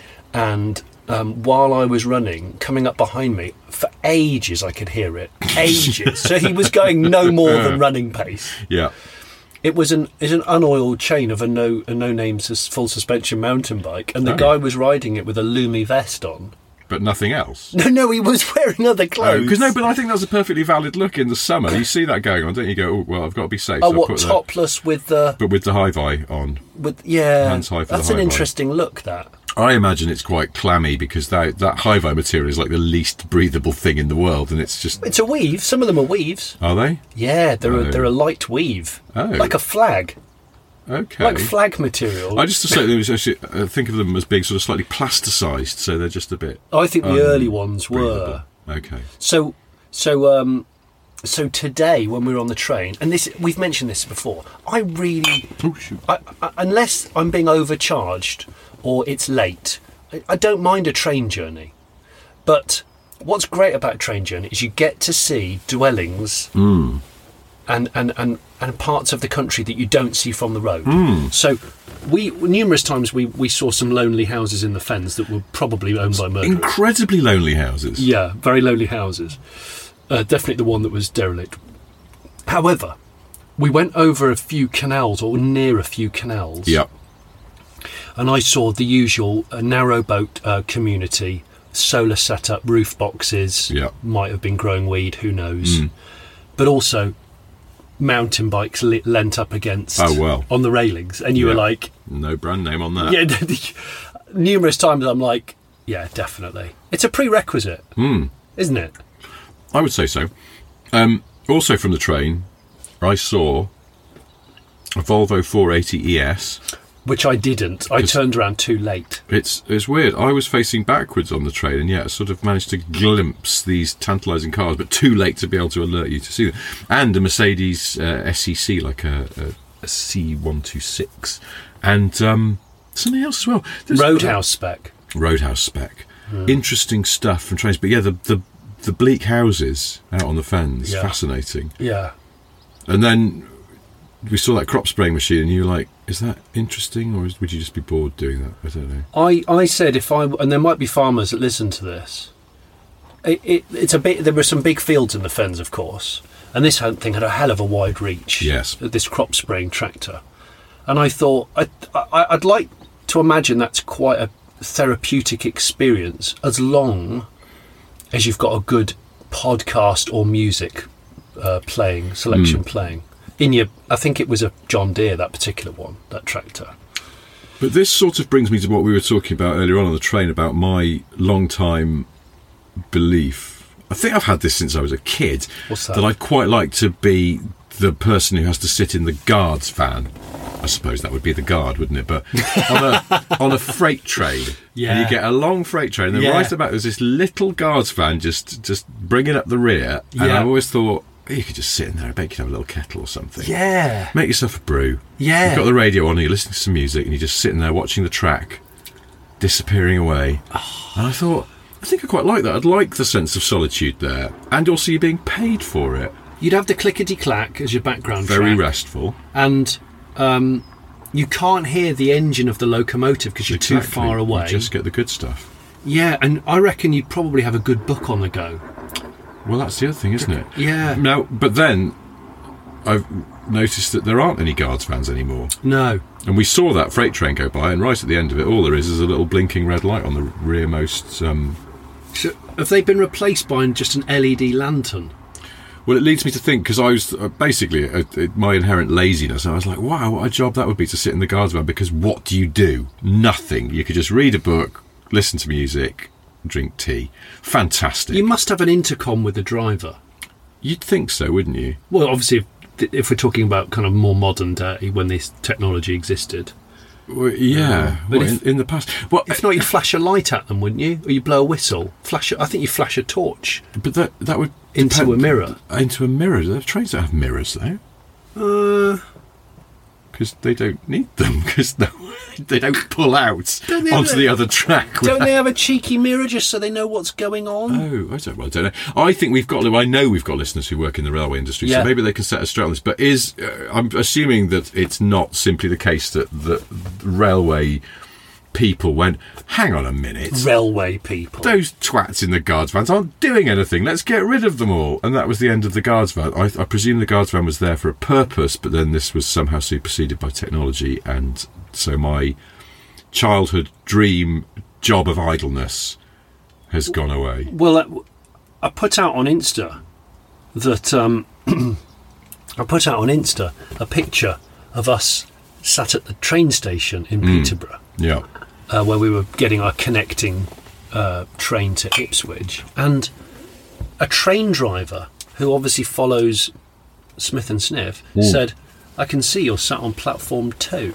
and um, while I was running, coming up behind me, for ages I could hear it. Ages. So he was going no more than running pace. Yeah. It was an is an unoiled chain of a no a no name sus- full suspension mountain bike, and the Oh. guy was riding it with a Lumi vest on. But nothing else. No, no, he was wearing other clothes. Because no, but I think that's a perfectly valid look in the summer. You see that going on, don't you? Go, oh, well, I've got to be safe. Oh, so I'll what put the- topless with the but with the high-vi on. with yeah? Hands high for the That's an high-vi. interesting look. That I imagine it's quite clammy because that that high-vi material is like the least breathable thing in the world, and it's just. it's a weave. Some of them are weaves. Are they? Yeah, they're Oh. a, they're a light weave, Oh. like a flag, Okay. like flag material. I just associate them as- uh, think of them as being sort of slightly plasticised, so they're just a bit. I think the um, early ones were. breathable. Okay. So, so, um, so today when we were on the train, and this we've mentioned this before, I really, Oh shoot. I, I, unless I'm being overcharged or it's late, I, I don't mind a train journey. But what's great about a train journey is you get to see dwellings and, and, and, and parts of the country that you don't see from the road. So we numerous times we, we saw some lonely houses in the Fens that were probably owned by murderers. Incredibly lonely houses. Yeah, very lonely houses. Uh, definitely the one that was derelict. However, we went over a few canals or near a few canals. Yep. And I saw the usual uh, narrowboat uh, community, solar setup, roof boxes. Yep. Might have been growing weed, who knows. But also mountain bikes li- lent up against Oh, well. on the railings. And you Yeah. were like, No brand name on that. yeah, numerous times I'm like, yeah, definitely. It's a prerequisite, Mm. isn't it? I would say so. Um, also from the train, I saw a Volvo four eighty E S. Which I didn't. I Just- turned around too late. It's it's weird. I was facing backwards on the train, and yet sort of managed to glimpse these tantalising cars, but too late to be able to alert you to see them. And a Mercedes uh, S E C, like a, a, a C one twenty-six, and um, something else as well. There's- Roadhouse spec. Roadhouse spec. Interesting stuff from trains, but yeah, the the, the bleak houses out on the Fens, Yeah. fascinating. Yeah. And then we saw that crop spraying machine, and you were like, "Is that interesting, or is, would you just be bored doing that?" I don't know. I, I said if I and there might be farmers that listen to this. It, it it's a bit. There were some big fields in the Fens, of course, and this had- thing had a hell of a wide reach. Yes. This crop spraying tractor, and I thought I, I I'd like to imagine that's quite a therapeutic experience, as long as you've got a good podcast or music uh, playing selection playing in your. I think it was a John Deere, that particular one, that tractor. But this sort of brings me to what we were talking about earlier on on the train about my long time belief. I think I've had this since I was a kid. What's that? I'd quite like to be the person who has to sit in the guard's van. I suppose that would be the guard, wouldn't it? But on a on a freight train, Yeah. and you get a long freight train, and then Yeah. right about there's this little guard's van just just bringing up the rear, and Yeah. I've always thought, oh, you could just sit in there. I bet you could have a little kettle or something. Yeah. Make yourself a brew. Yeah. You've got the radio on, and you're listening to some music, and you're just sitting there watching the track disappearing away. And I thought, I think I quite like that. I'd like the sense of solitude there, and also you being paid for it. you'd have the clickety-clack as your background Very track, restful. and um, you can't hear the engine of the locomotive because you're Exactly. too far away. You just get the good stuff. Yeah, and I reckon you'd probably have a good book on the go. Well, that's the other thing, isn't it? Yeah. Now, but then I've noticed that there aren't any guards vans anymore. No. And we saw that freight train go by, and right at the end of it, all there is is a little blinking red light on the rearmost. Um... So have they been replaced by just an L E D lantern? Well, it leads me to think, because I was uh, basically uh, it, my inherent laziness. I was like, wow, what a job that would be to sit in the guards van, because what do you do? Nothing. You could just read a book, listen to music, drink tea. Fantastic. You must have an intercom with the driver. You'd think so, wouldn't you? Well, obviously, if, if we're talking about kind of more modern day, when this technology existed. Well, yeah, but well, if- in, in the past. Well, If not, you'd flash a light at them, wouldn't you? Or you blow a whistle. Flash. A, I think you flash a torch but that that would into depend- a mirror. Into a mirror. The trains don't have mirrors though, Uh, because they don't need them. Because no, they don't pull out Don't they have onto a- the other track. don't they have a cheeky mirror just so they know what's going on? Oh, I don't, well, I don't know. I think we've got. I know we've got listeners who work in the railway industry, Yeah. so maybe they can set us straight on this. But is uh, I'm assuming that it's not simply the case that the railway people went, hang on a minute, Railway people. those twats in the guards vans aren't doing anything. Let's get rid of them all. And that was the end of the guards van. I, I presume the guards van was there for a purpose, but then this was somehow superseded by technology, and so my childhood dream job of idleness has gone away. Well, uh, I put out on Insta that um, I put out on Insta a picture of us sat at the train station in Peterborough, Yeah. uh, where we were getting our connecting uh, train to Ipswich, and a train driver who obviously follows Smith and Sniff said, "I can see you're sat on platform two."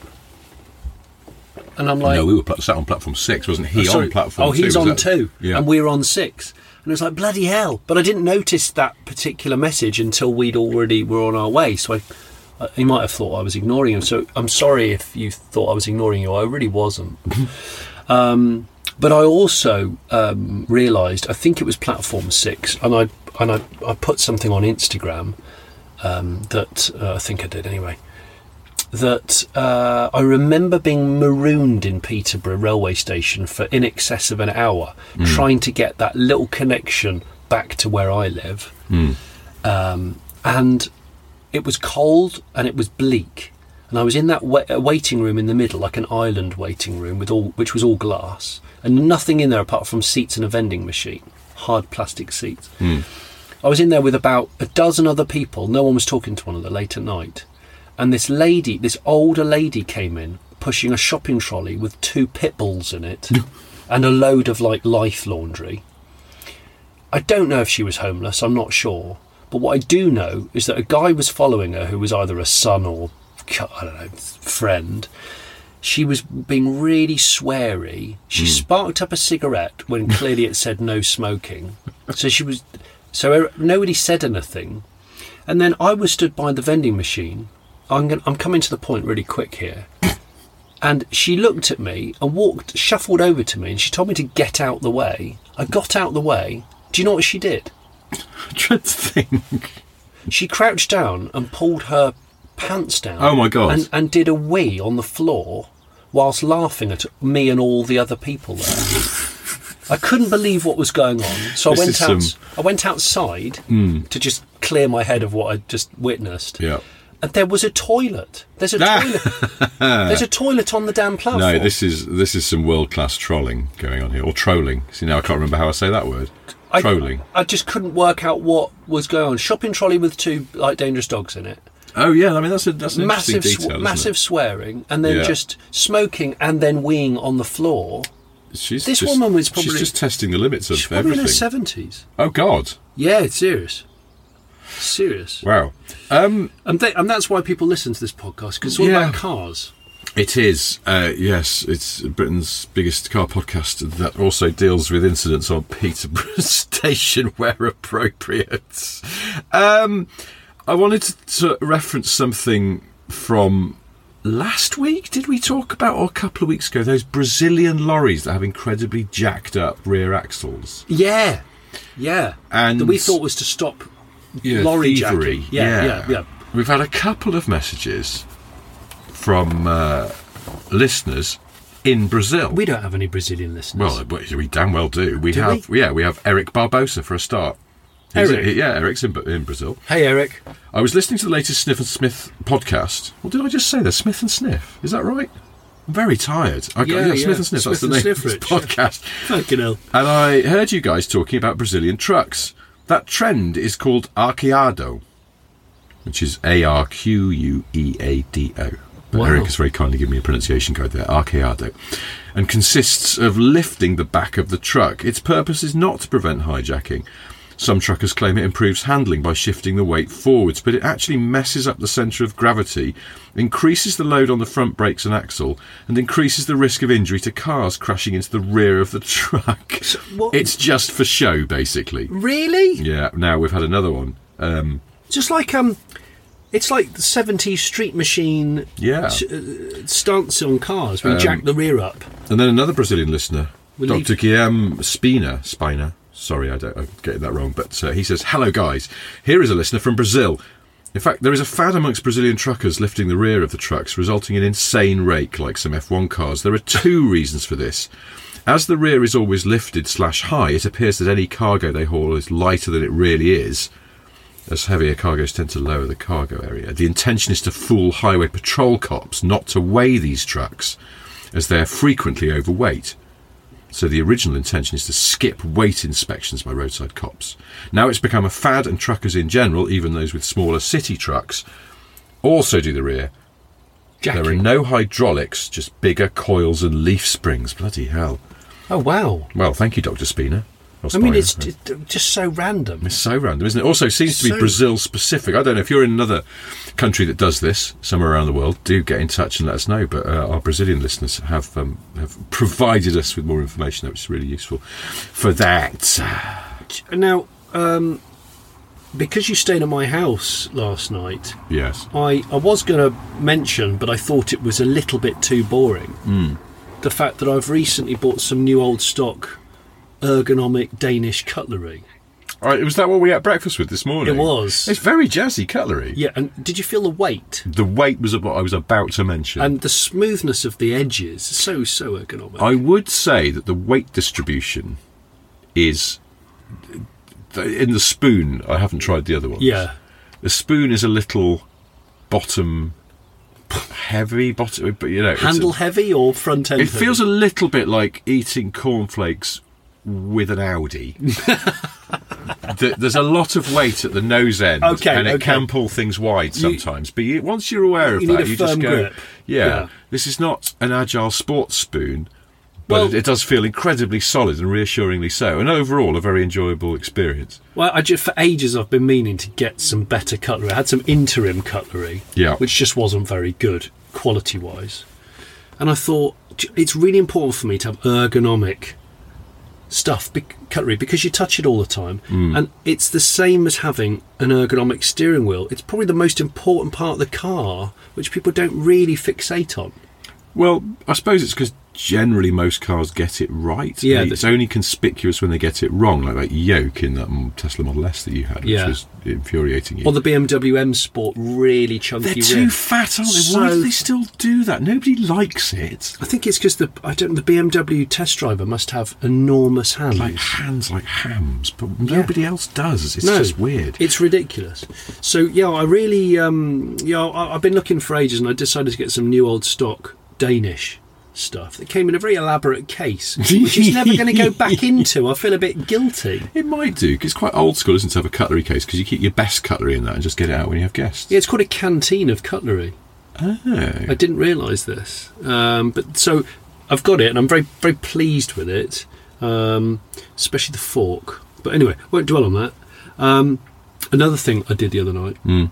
And I'm like, no, we were pla- sat on platform six, wasn't he? Oh, sorry. On platform Oh, two. he's was on that- two, Yeah. and we're on six. And it was like, bloody hell. But I didn't notice that particular message until we'd already were on our way. So I, uh, he might have thought I was ignoring him. So I'm sorry if you thought I was ignoring you. I really wasn't. um, but I also um, realised, I think it was platform six, and I and I, I put something on Instagram um, that uh, I think I did anyway. That uh, I remember being marooned in Peterborough railway station for in excess of an hour, Mm. trying to get that little connection back to where I live. Mm. Um, and it was cold and it was bleak. And I was in that wa- waiting room in the middle, like an island waiting room, with all which was all glass, and nothing in there apart from seats and a vending machine, hard plastic seats. Mm. I was in there with about a dozen other people. No one was talking to one another late at night. And this lady, this older lady came in, pushing a shopping trolley with two pit bulls in it and a load of, like, Life laundry. I don't know if she was homeless, I'm not sure. But what I do know is that a guy was following her who was either a son or, I don't know, friend. She was being really sweary. She Mm. sparked up a cigarette when clearly it said no smoking. So she was... So nobody said anything. And then I was stood by the vending machine. I'm going, I'm coming to the point really quick here. And she looked at me and walked, shuffled over to me, and she told me to get out the way. I got out the way. Do you know what she did? I dread to think. She crouched down and pulled her pants down. Oh, my God. And, and did a wee on the floor whilst laughing at me and all the other people there. I couldn't believe what was going on, so I This went is out. some- I went outside Mm. to just clear my head of what I'd just witnessed. Yeah. And there was a toilet. There's a Ah. toilet. There's a toilet on the damn platform. No, this is this is some world class trolling going on here, or trolling. See, now I can't remember how I say that word. I, Trolling. I just couldn't work out what was going on. Shopping trolley with two like dangerous dogs in it. Oh yeah, I mean that's a that's an Massive, interesting sw- detail. isn't massive it? swearing, and then Yeah. just smoking, and then weeing on the floor. She's This just, woman was probably- she's just testing the limits of She's probably in her everything. seventies. Oh God! Yeah, it's serious. Serious. Wow. Um, And, they, and that's why people listen to this podcast, because it's all Yeah. about cars. It is, uh, yes. It's Britain's biggest car podcast that also deals with incidents on Peterborough Station where appropriate. Um, I wanted to, to reference something from last week. Did we talk about, or a couple of weeks ago, those Brazilian lorries that have incredibly jacked up rear axles? Yeah. Yeah. And That we thought was to stop yeah, lorry thievery. jacking. Yeah, yeah, yeah, yeah. We've had a couple of messages from uh, listeners in Brazil. We don't have any Brazilian listeners. Well, we damn well do. We do have, we? yeah, we have Eric Barbosa for a start. He's Eric? A, yeah, Eric's in, in Brazil. Hey, Eric. I was listening to the latest Sniff and Smith podcast. What did I just say there? Smith and Sniff. Is that right? I'm very tired. I, Yeah, yeah, yeah. Smith and Sniff. Smith that's the and name Sniff, of this Rich. podcast. Fucking hell. And I heard you guys talking about Brazilian trucks. That trend is called arqueado, which is A R Q U E A D O. But Wow. Eric has very kindly given me a pronunciation code there, arqueado, and consists of lifting the back of the truck. Its purpose is not to prevent hijacking. Some truckers claim it improves handling by shifting the weight forwards, but it actually messes up the centre of gravity, increases the load on the front brakes and axle, and increases the risk of injury to cars crashing into the rear of the truck. So what- It's just for show, basically. Really? Yeah, now we've had another one. Um, Just like um, it's like the seventies street machine. Yeah. s- uh, stunts on cars when you jack the rear up. and then another Brazilian listener, We'll Doctor leave- Guilherme Spina, Spina. Sorry, I don't, I'm getting that wrong, but uh, he says, "Hello guys, here is a listener from Brazil. In fact, there is a fad amongst Brazilian truckers lifting the rear of the trucks, resulting in insane rake like some F one cars. There are two reasons for this. As the rear is always lifted slash high, it appears that any cargo they haul is lighter than it really is, as heavier cargoes tend to lower the cargo area. The intention is to fool highway patrol cops not to weigh these trucks, as they are frequently overweight. So the original intention is to skip weight inspections by roadside cops. Now it's become a fad, and truckers in general, even those with smaller city trucks, also do the rear. Jacking. There are no hydraulics, just bigger coils and leaf springs. Bloody hell. Oh wow. Well, thank you, Doctor Spina. Or I mean, Spina. it's just, just so random. It's so random, isn't it? Also, seems to be So- Brazil specific. I don't know if you're in another country that does this somewhere around the world. Do get in touch and let us know. But uh, our Brazilian listeners have um, have provided us with more information, which is really useful for that. Now, um, because you stayed at my house last night, Yes. I, I was going to mention, but I thought it was a little bit too boring, Mm. the fact that I've recently bought some new old stock ergonomic Danish cutlery. All right, was that what we had breakfast with this morning? It was. It's very jazzy cutlery. Yeah, and did you feel the weight? The weight was what I was about to mention. And the smoothness of the edges, so, so ergonomic. I would say that the weight distribution is in the spoon. I haven't tried the other ones. Yeah. The spoon is a little bottom heavy, bottom, but you know, it's Handle a- heavy or front end It heavy? feels a little bit like eating cornflakes with an Audi. Th- There's a lot of weight at the nose end, Okay, and it okay. can pull things wide You- sometimes. but you, once you're aware of You that, need a you just firm go, grip. Yeah, Yeah. this is not an agile sports spoon, but Well- it, it does feel incredibly solid and reassuringly so, and overall a very enjoyable experience. Well, I just, for ages I've been meaning to get some better cutlery. I had some interim cutlery, Yeah. which just wasn't very good quality-wise. And I thought j- it's really important for me to have ergonomic stuff, bec- cutlery, because you touch it all the time. Mm. And it's the same as having an ergonomic steering wheel. It's probably the most important part of the car, which people don't really fixate on. Well, I suppose it's because generally most cars get it right. Yeah, And it's the- only conspicuous when they get it wrong, like that yoke in that mm, Tesla Model S that you had, which Yeah. was infuriating you. Or the B M W M Sport, really chunky They're too rear. fat, aren't they? So- Why do they still do that? Nobody likes it. I think it's because the I don't the B M W test driver must have enormous hands. Like hands like hams, but nobody else does. It's No, just weird. It's ridiculous. So yeah, I really um, yeah I, I've been looking for ages, and I decided to get some new old stock Danish stuff that came in a very elaborate case, which is never going to go back into. I feel a bit guilty. It might do, 'cause it's quite old school, isn't it, to have a cutlery case, because you keep your best cutlery in that and just get it out when you have guests. Yeah, it's called a canteen of cutlery. Oh. I didn't realise this, um, but so I've got it, and I'm very very pleased with it, um, especially the fork. But anyway, won't dwell on that. Um, another thing I did the other night, Mm.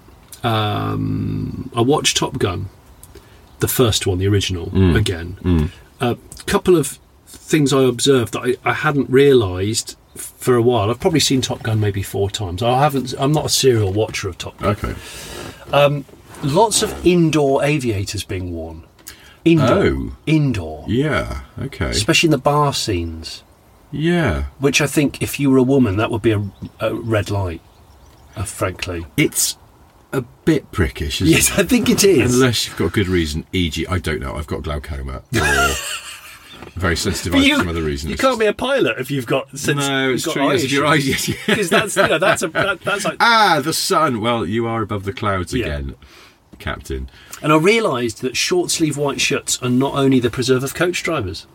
um, I watched Top Gun, the first one, the original, Mm. again. Mm. A couple of things I observed that I, I hadn't realised for a while. I've probably seen Top Gun maybe four times. I haven't. I'm not a serial watcher of Top Gun. Okay. Um, lots of indoor aviators being worn. Indoor. Oh. Indoor. Yeah, okay. Especially in the bar scenes. Yeah. Which I think, if you were a woman, that would be a, a red light. uh, frankly. It's a bit prickish, isn't Yes, it? I think it is. Unless you've got good reason, for example, I don't know, I've got glaucoma, or very sensitive But eyes you, for some other reasons. you can't be a pilot if you've got sense, No, it's you've got true. eye Yes, if your eyes, issues. yes, Because that's, you know, that's, a, that, that's like... Ah, the sun. Well, you are above the clouds Yeah. again, Captain. And I realised that short-sleeve white shirts are not only the preserve of coach drivers,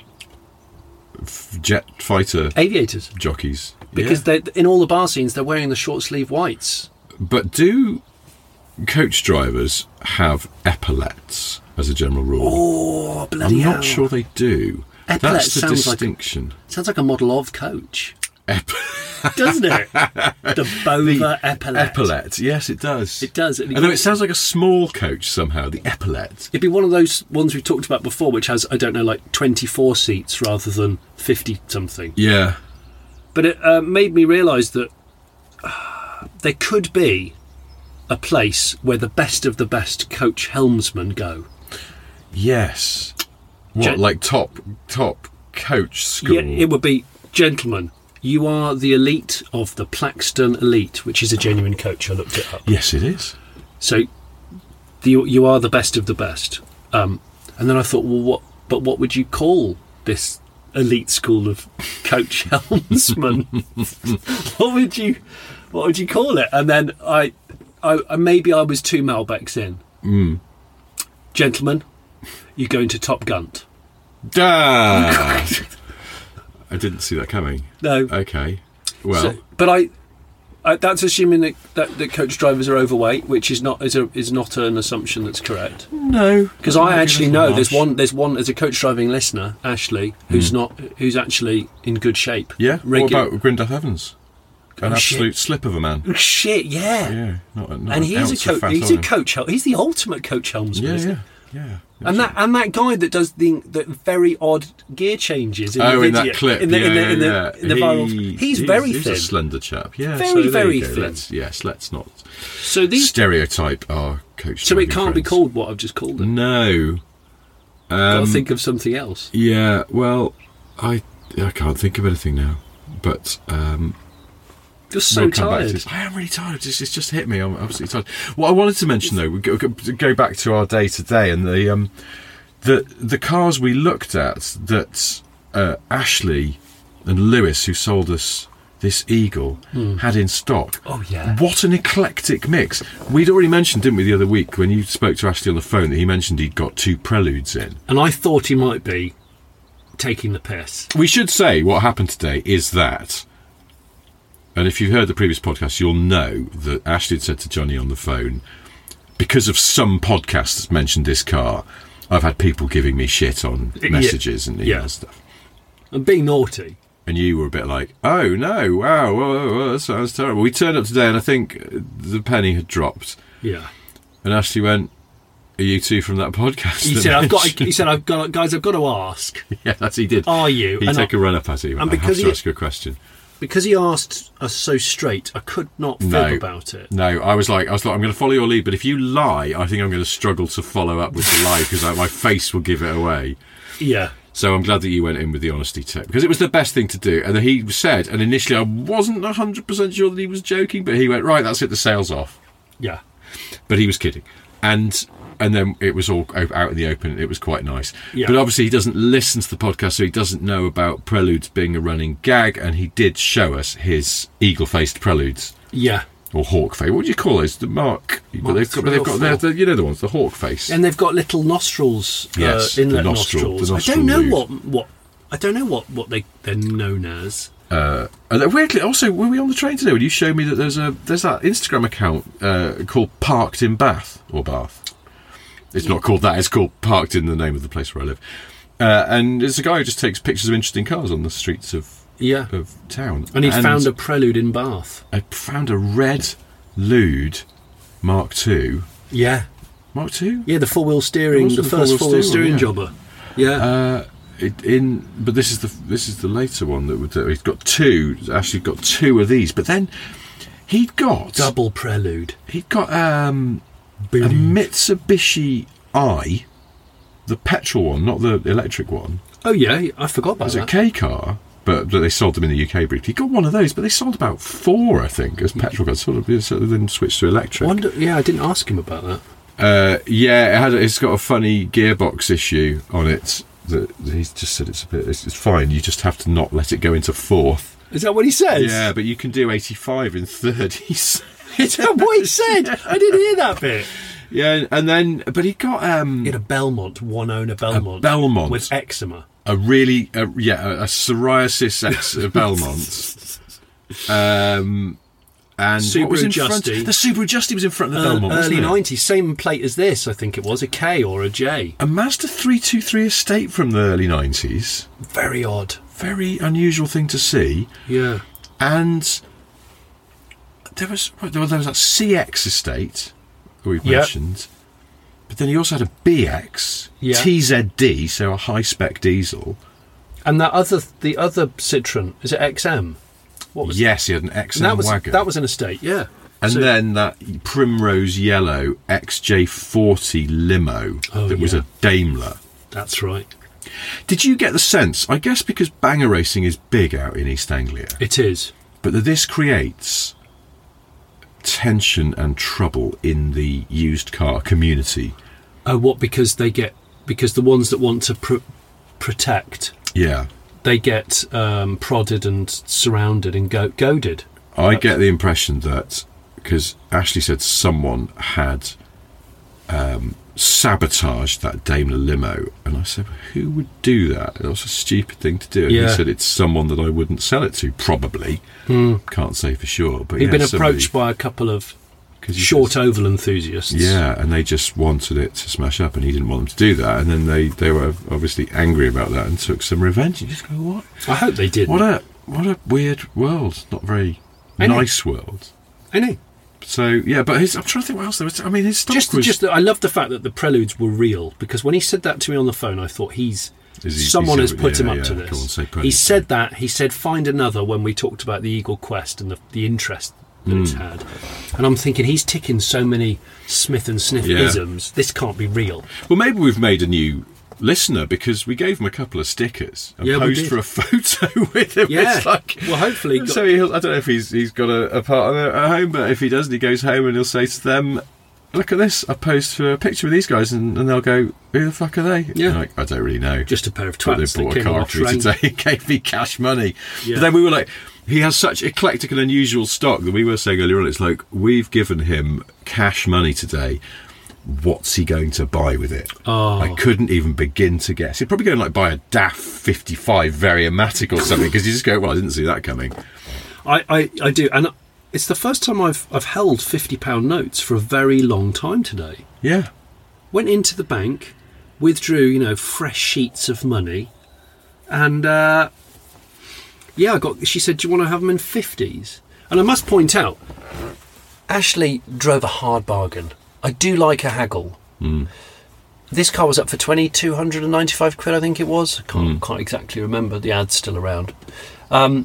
Jet fighter aviators. jockeys. Because Yeah. they in all the bar scenes, they're wearing the short-sleeve whites. But do coach drivers have epaulets as a general rule? Oh, bloody I'm hell. not sure they do. Epaulets That's the sounds like a- distinction. Sounds like a model of coach, Ep- doesn't it? The Bova epaulette. Epaulette, yes, it does. It does. Although it sounds like a small coach somehow, the epaulette. It'd be one of those ones we've talked about before, which has, I don't know, like twenty-four seats rather than fifty-something. Yeah. But it uh, made me realise that uh, there could be a place where the best of the best coach helmsmen go. Yes. What, Gen- like top top coach school? Yeah, it would be, gentlemen, you are the elite of the Plaxton Elite, which is a genuine coach. I looked it up. Yes, it is. So the, you are the best of the best. Um, and then I thought, well, what? But what would you call this elite school of coach helmsmen? what would you, what would you call it? And then I, I maybe I was two Malbecs in. Mm. Gentlemen, you're going to Top Gun. Ah, I didn't see that coming. No. Okay. Well, So, but I, I, that's assuming that, that, that coach drivers are overweight, which is not is a, is not an assumption that's correct. no, Because I actually know there's one there's one there's a coach driving listener, Ashley, who's not who's actually in good shape. Yeah. Regu- What about Grindath Evans? An Oh, absolute shit. slip of a man. Shit, yeah. Yeah. Not, not And an he's ounce a of coach. fat He's on a him. coach. hel- He's the ultimate coach helmsman. Yeah, isn't yeah, he? yeah. And that and that guy that does the the very odd gear changes in Oh, the in video, that clip, in the, yeah, in the, in the, yeah. in the He- viral. He's, very he's thin. a slender chap. Yeah, Very, so there you very go. thin. Let's, yes, let's not So these stereotype our coach. so it driving can't be friends. called what I've just called it. No. Got Um, to think of something else. Yeah, well, I I can't think of anything now, but um, Just so we'll come back to tired. this. I am really tired. It's just, it's just hit me. I'm absolutely tired. What I wanted to mention though, we go, go, go back to our day today and the um, the the cars we looked at that uh, Ashley and Lewis, who sold us this Eagle, had in stock. Oh, yeah. What an eclectic mix. We'd already mentioned, didn't we, the other week when you spoke to Ashley on the phone that he mentioned he'd got two Preludes in. And I thought he might be taking the piss. We should say what happened today is that, and if you've heard the previous podcast, you'll know that Ashley had said to Johnny on the phone, because of some podcast that's mentioned this car, I've had people giving me shit on Yeah. messages and email Yeah. stuff. And being naughty. And you were a bit like, oh no, wow, whoa, whoa, whoa, that sounds terrible. We turned up today and I think the penny had dropped. Yeah. And Ashley went, are you two from that podcast? He that said, "I've got." mentioned-" He said, "I've got, guys. I've got to ask. Yeah, that's he did. Are you?" He And took I- a run up at it. He went, and I have because to he- ask you a question. Because he asked us so straight, I could not fib No. about it. No, I was like, I was like, I'm going to follow your lead, but if you lie, I think I'm going to struggle to follow up with the lie because my face will give it away. Yeah. So I'm glad that you went in with the honesty tip because it was the best thing to do. And then he said, and initially I wasn't one hundred percent sure that he was joking, but he went, right, that's it, the sale's off. Yeah. But he was kidding. And and then it was all o- out in the open. It was quite nice. Yeah. But obviously he doesn't listen to the podcast, so he doesn't know about Preludes being a running gag. And he did show us his eagle-faced Preludes. Yeah. Or hawk face. What do you call those? The mark. But Mark they've got, three they've or got four. they're, they're, you know the ones, the hawk face. And they've got little nostrils. Yes, uh, inlet the nostril- nostrils. the I nostril don't know lube. what what. I don't know what what they they're known as. Uh, and then weirdly, also, were we on the train today? When you showed me that there's a there's that Instagram account uh, called Parked in Bath or Bath. It's not called that. It's called Parked in the name of the place where I live. Uh, and it's a guy who just takes pictures of interesting cars on the streets of Yeah. of town. And he found a Prelude in Bath. I found a red Lude Mark Two. Yeah. Mark Two. Yeah, the four wheel steering, It was the the first four-wheel four wheel steering steering one, jobber. Yeah. Uh, it, in but this is the this is the later one that would, uh, he's got two. Actually, got two of these. But then he'd got Double Prelude. He'd got um, a Mitsubishi i, the petrol one, not the electric one. Oh yeah, I forgot about There's a that. K car, but they sold them in the U K briefly. He got one of those, but they sold about four, I think, as petrol cars. Sort of, sort of then switched to electric. Wonder, yeah, I didn't ask him about that. Uh, yeah, it had, it's got a funny gearbox issue on it. That he's just said it's a bit. It's, it's fine. You just have to not let it go into fourth. Is that what he says? Yeah, but you can do eighty-five in thirties. Is that what he said? I didn't hear that bit. Yeah, and then, but he got um, in a Belmont, one owner Belmont, a Belmont with eczema, a really, a, yeah, a, a psoriasis ex Belmont, um, and Subaru what was in Justy. front? The Subaru Justy was in front of the uh, Belmont, wasn't early it? nineties, same plate as this. I think it was a K or a J. A Mazda three twenty-three Estate from the early nineties. Very odd, very unusual thing to see. Yeah, and there was there was, there was that C X Estate that we've yep. mentioned, but then he also had a B X, yeah. T Z D, so a high spec diesel, and that other the other Citroen, is it X M? What was yes, he had an X M that was, wagon. That was an estate, yeah. And so, then that primrose yellow X J forty limo oh, that was yeah. a Daimler. That's right. Did you get the sense, I guess because banger racing is big out in East Anglia, it is, but that this creates tension and trouble in the used car community? Oh, what? Because they get because the ones that want to pr- protect, yeah, they get um, prodded and surrounded and go- goaded. I get the impression that because Ashley said someone had um, sabotaged that Daimler limo, and I said, who would do that? That was a stupid thing to do. And yeah. he said it's someone that I wouldn't sell it to, probably. Hmm. Can't say for sure. But he'd yeah, been somebody, approached by a couple of he short says, oval enthusiasts. Yeah, and they just wanted it to smash up, and he didn't want them to do that. And then they, they were obviously angry about that and took some revenge. You just go, what? I hope they did. What a what a weird world. Not very I nice world. I know. So yeah, but his, I'm trying to think what else there was. I mean, his stock Just, was just. I love the fact that the preludes were real, because when he said that to me on the phone, I thought he's Is he- someone he's- has put yeah, him up yeah, to go on, this. say He prelude. said that. He said find another when we talked about the Eagle Quest and the the interest that Hmm. it's had, and I'm thinking he's ticking so many Smith and Sniff Yeah. isms. This can't be real. Well, maybe we've made a new listener because we gave him a couple of stickers and Yeah, we posed did. for a photo with him. Yeah. It's like, Well, hopefully. so he'll, I don't know if he's he's got a, a partner at home, but if he doesn't, he goes home and he'll say to them, "Look at this! I posed for a picture with these guys," and, and they'll go, "Who the fuck are they?" Yeah. And like, I don't really know. Just a pair of But twats they that bought a came on car a for me train. today. Gave me cash money. Yeah. But then we were like, he has such eclectic and unusual stock that we were saying earlier on. It's like we've given him cash money today. What's he going to buy with it? Oh. I couldn't even begin to guess. He'd probably go and like buy a D A F fifty-five Variamatic or something because you just go, well, I didn't see that coming. I, I, I do, and it's the first time I've I've held fifty pound notes for a very long time today. Yeah. Went into the bank, withdrew, you know, fresh sheets of money, and uh, yeah, I got. She said, "Do you want to have them in fifties?" And I must point out, Ashley drove a hard bargain. I do like a haggle. Mm. This car was up for twenty-two hundred ninety-five quid, I think it was. I can't, Mm. can't exactly remember. The ad's still around. Um,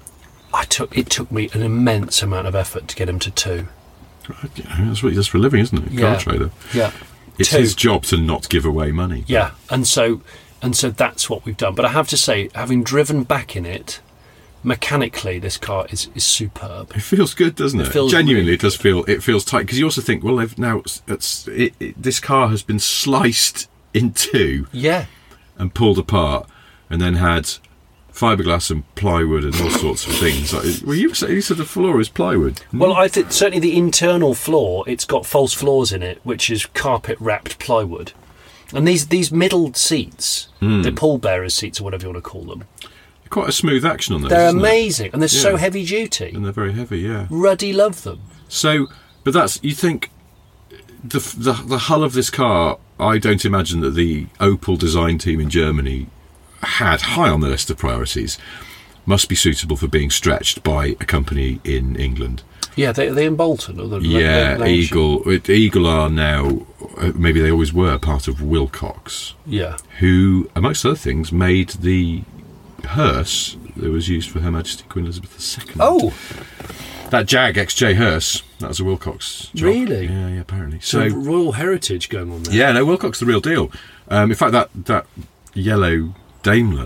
I took it took me an immense amount of effort to get him to two. That's what he does for a living, isn't it? Yeah. Car trader. Yeah, It's two. his job to not give away money. Yeah, and so and so that's what we've done. But I have to say, having driven back in it, mechanically, this car is, is superb. It feels good, doesn't it? It feels Genuinely, really it does feel. It feels tight because you also think, well, they've now it's, it, it, this car has been sliced in two Yeah, and pulled apart, and then had fiberglass and plywood and all sorts of things. Like, well, you said you said the floor is plywood. well, I think certainly the internal floor, it's got false floors in it, which is carpet wrapped plywood. And these these middle seats, Hmm. the pallbearers seats or whatever you want to call them, Quite a smooth action on those. they're isn't it? amazing, and they're so Yeah. heavy duty. And they're very heavy. Yeah. Ruddy love them. So, but that's you think the the the hull of this car. I don't imagine that the Opel design team in Germany had high on the list of priorities. Must be suitable for being stretched by a company in England. Yeah, they they in Bolton or the Yeah, the- the- Eagle. it- Eagle are now, uh, maybe they always were, part of Wilcox, Yeah, who, amongst other things, made the hearse that was used for Her Majesty Queen Elizabeth the Second. oh, That Jag X J hearse, that was a Wilcox job. Really? Yeah, yeah, apparently. so So, royal heritage going on there. yeah, no, Wilcox the real deal. Um, in fact, that, that yellow Daimler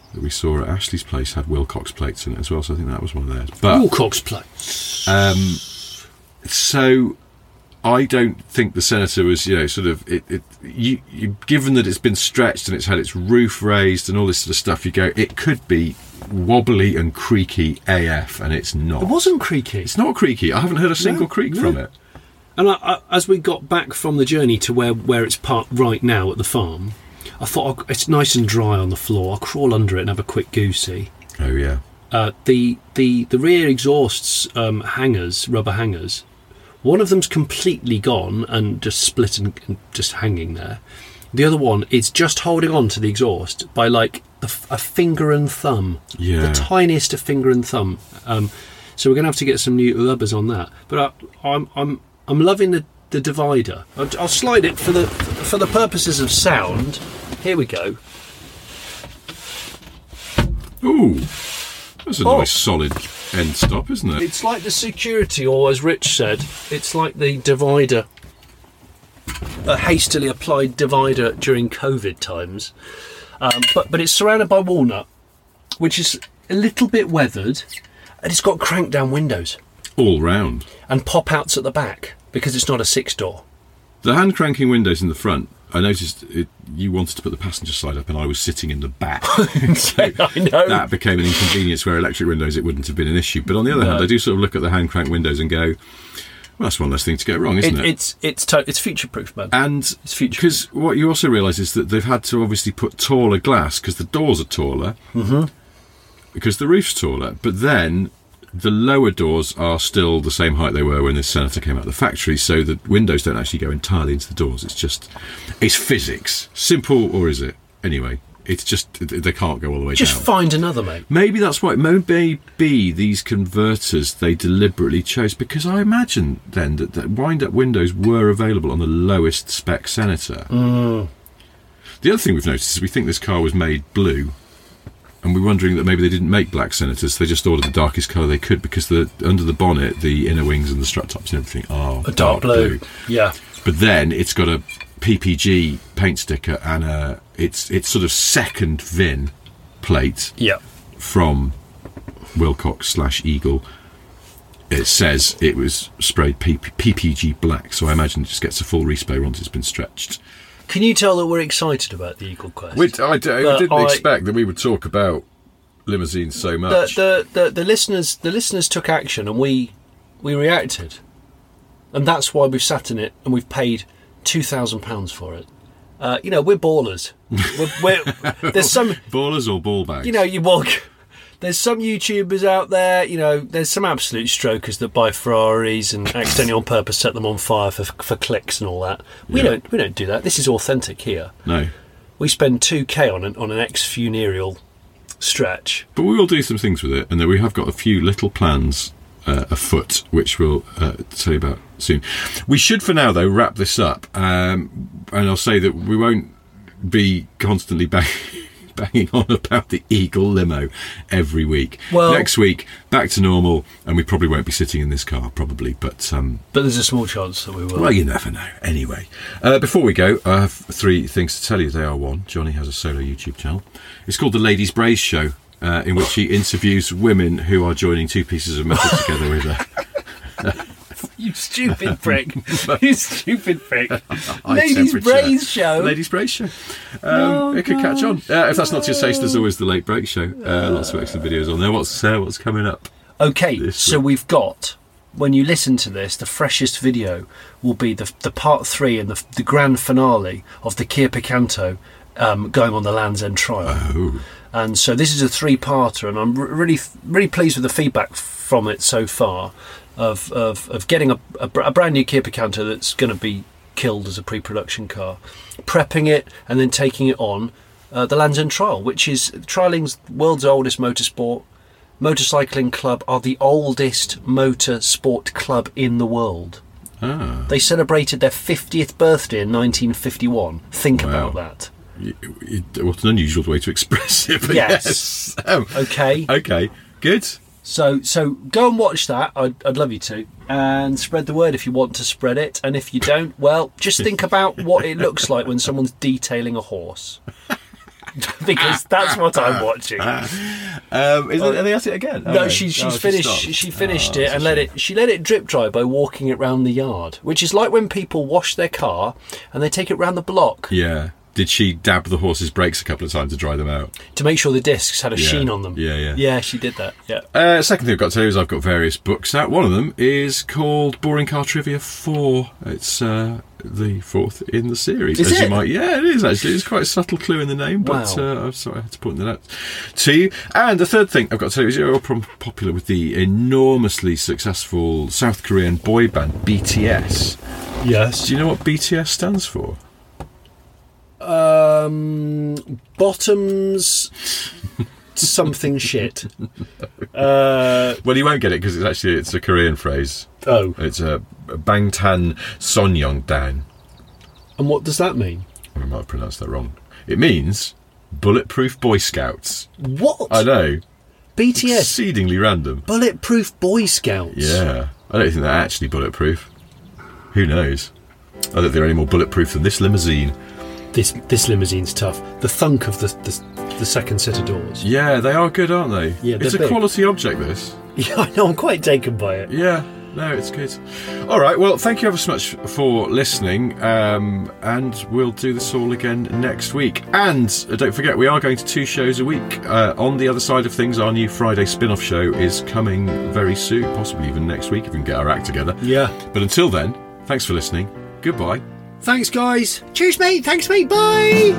that we saw at Ashley's place had Wilcox plates in it as well, so I think that was one of theirs. But Wilcox plates. Um, so I don't think the Senator was, you know, sort of, it, it, you, you, given that it's been stretched and it's had its roof raised and all this sort of stuff, you go, it could be wobbly and creaky A F, and it's not. It wasn't creaky. It's not creaky. I haven't heard a single No, creak no. from it. And I, I, as we got back from the journey to where, where it's parked right now at the farm, I thought, oh, it's nice and dry on the floor. I'll crawl under it and have a quick goosey. Oh, yeah. Uh, the, the, the rear exhaust's um, hangers, rubber hangers, one of them's completely gone and just split and, and just hanging there. The other one is just holding on to the exhaust by like a, a finger and thumb. Yeah. The tiniest of finger and thumb. Um, so we're going to have to get some new rubbers on that. But I, I'm I'm I'm loving the, the divider. I'll, I'll slide it for the for the purposes of sound. Here we go. Ooh, that's a Oh. nice solid end stop, isn't it? It's like the security, or as Rich said, it's like the divider, a hastily applied divider during COVID times. Um, but but it's surrounded by walnut, which is a little bit weathered, and it's got crank down windows All round. and pop outs at the back because it's not a six door. The hand cranking windows in the front, I noticed it, you wanted to put the passenger side up and I was sitting in the back. So I know. that became an inconvenience where electric windows, it wouldn't have been an issue. But on the other No. hand, I do sort of look at the hand crank windows and go, well, that's one less thing to go wrong, isn't It, it? it's it's to- it's future proof, man. And It's future. because what you also realise is that they've had to obviously put taller glass because the doors are taller, mm-hmm. because the roof's taller. But then the lower doors are still the same height they were when the Senator came out of the factory, so the windows don't actually go entirely into the doors. It's just, it's physics. Simple, or is it? Anyway, it's just, they can't go all the way Just down. find another, mate. Maybe that's why, maybe these converters they deliberately chose, because I imagine then that, that wind-up windows were available on the lowest spec Senator. Mm. The other thing we've noticed is we think this car was made blue, and we're wondering that maybe they didn't make black Senators, they just ordered the darkest colour they could, because the under the bonnet, the inner wings and the strut tops and everything are A dark, blue. Yeah. But then it's got a P P G paint sticker and a it's it's sort of second V I N plate Yeah. from Wilcox slash Eagle. It says it was sprayed P P G black, so I imagine it just gets a full respray once it's been stretched. Can you tell that we're excited about the Eagle Quest? We, I, d- I But didn't I- expect that we would talk about limousines so much. the, the, the, the listeners the listeners took action and we we reacted, and that's why we've sat in it and we've paid two thousand pounds for it. Uh, you know, we're ballers. We're, we're, there's some, Ballers or ball bags? you know, you walk. There's some YouTubers out there, you know. There's some absolute strokers that buy Ferraris and accidentally on purpose set them on fire for for clicks and all that. We Yeah. don't we don't do that. This is authentic here. No. We spend two K on an on an ex-funereal stretch. But we will do some things with it, and then we have got a few little plans uh, afoot, which we'll uh, tell you about soon. We should, for now, though, wrap this up, um, and I'll say that we won't be constantly bang- banging on about the Eagle limo every week. Well- next week, back to normal, and we probably won't be sitting in this car, probably, but... Um, But there's a small chance that we will. Well, you never know. Anyway, uh, before we go, I have three things to tell you. They are one, Johnny has a solo YouTube channel. It's called The Ladies Braze Show, uh, in which he interviews women who are joining two pieces of metal together with a... You stupid prick. You stupid prick. high Ladies temperature. Braze Show. Ladies Braze Show. Um, Oh, it could catch on. God. Uh, if that's not your taste, there's always The Late Break Show. Uh, lots of excellent videos on there. What's, uh, what's coming up? Okay, This so week. we've got, when you listen to this, the freshest video will be the the part three and the, the grand finale of the Kia Picanto um, going on the Land's End trial. Oh. And so this is a three-parter, and I'm r- really, really pleased with the feedback from it so far, of of, of getting a, a, br- a brand new Kia Picanto that's going to be killed as a pre-production car, prepping it, and then taking it on uh, the Land's End trial, which is trialling's world's oldest motorsport. Motorcycling Club are the oldest motorsport club in the world. Ah. They celebrated their fiftieth birthday in nineteen fifty-one. Think Wow. about that. It, it, what an unusual way to express it. But Yes. yes. Um, Okay. okay. Good. So so go and watch that. I'd, I'd love you to. And spread the word if you want to spread it. And if you don't, well, just think about what it looks like when someone's detailing a horse. because that's what I'm watching. Um, is there anything else again? Oh, no, she, she's oh, finished. stopped. She, she finished Oh, it that's and a let shame. it. She let it drip dry by walking it round the yard, which is like when people wash their car and they take it round the block Yeah. Did she dab the horse's brakes a couple of times to dry them out? to make sure the discs had a Yeah. sheen on them. Yeah, yeah. Yeah, she did that. Yeah. Uh, second thing I've got to tell you is I've got various books out. One of them is called Boring Car Trivia four. It's uh, the fourth in the series. Is as it? You might, yeah, it is actually. It's quite a subtle clue in the name, but Wow. uh, I'm sorry I had to point that out to you. And the third thing I've got to tell you is you're all prom- popular with the enormously successful South Korean boy band B T S. Yes. Do you know what B T S stands for? Um, bottoms. Something shit. Uh, Well, you won't get it because it's actually it's a Korean phrase. oh, It's a Bangtan Sonyeongdan. and what does that mean? I might have pronounced that wrong. It means Bulletproof Boy Scouts. What? I know. B T S. Exceedingly random. Bulletproof Boy Scouts. Yeah. I don't think they're actually bulletproof. Who knows? I don't think they're any more bulletproof than this limousine. This this limousine's tough. The thunk of the the, the second set of doors. Yeah, they are good, aren't they? Yeah, they're it's a big. quality object, this. Yeah, I know. I'm quite taken by it. Yeah. No, it's good. All right. Well, thank you ever so much for listening. Um, and we'll do this all again next week. And uh, don't forget, we are going to two shows a week. Uh, on the other side of things, our new Friday spin-off show is coming very soon, possibly even next week if we can get our act together. Yeah. But until then, thanks for listening. Goodbye. Thanks, guys. Cheers, mate. Thanks, mate. Bye.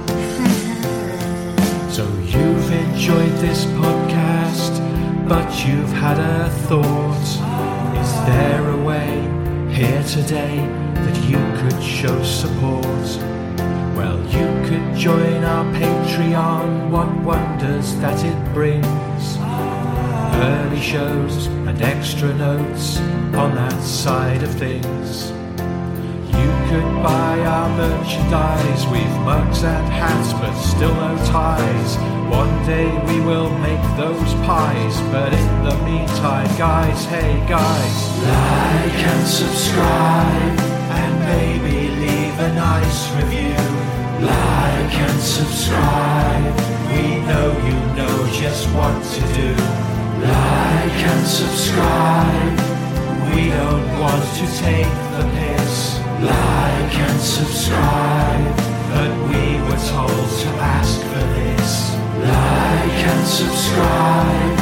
So you've enjoyed this podcast, but you've had a thought. Is there a way here today that you could show support? Well, you could join our Patreon, what wonders that it brings. Early shows and extra notes on that side of things. You could buy our merchandise, we've mugs and hats but still no ties. One day we will make those pies, but in the meantime, guys, hey guys, like and subscribe, and maybe leave a nice review. Like and subscribe, we know you know just what to do. Like and subscribe, we don't want to take the piss. Like and subscribe, but we were told to ask for this. Like and subscribe.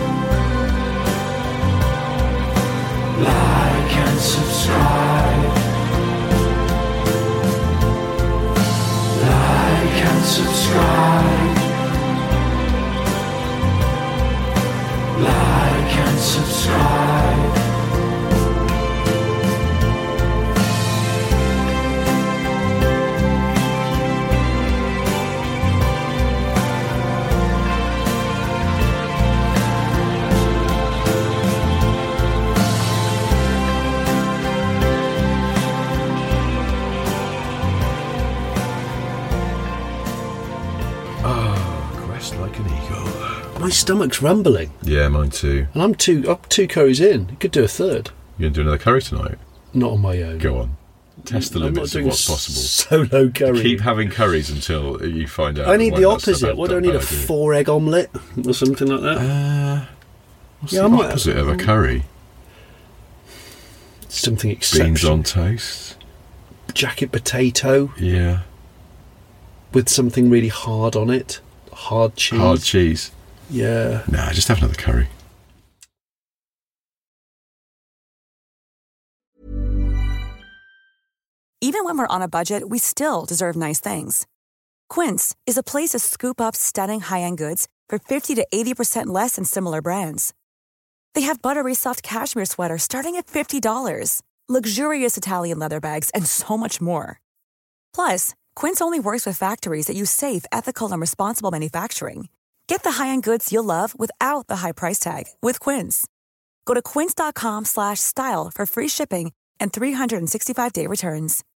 Like and subscribe. Like and subscribe. Like and subscribe. My stomach's rumbling, Yeah, mine too. and I'm two up two curries in. Could do a third. You going to do another curry tonight? Not on my own. Go on. Test the I'm not limits of doing what's possible. Solo curry. Keep having curries until you find out. I need why the that's a opposite. bad- What do I need? A bad idea. four egg omelette or something like that. Uh, what's Yeah, the I might- opposite of a curry? Something Beans exceptional. on toast. Jacket potato Yeah. with something really hard on it. Hard cheese. Hard cheese. Yeah. Nah, just have another curry. Even when we're on a budget, we still deserve nice things. Quince is a place to scoop up stunning high-end goods for fifty to eighty percent less than similar brands. They have buttery soft cashmere sweaters starting at fifty dollars, luxurious Italian leather bags, and so much more. Plus, Quince only works with factories that use safe, ethical, and responsible manufacturing. Get the high-end goods you'll love without the high price tag with Quince. Go to quince.com slash style for free shipping and three sixty-five day returns.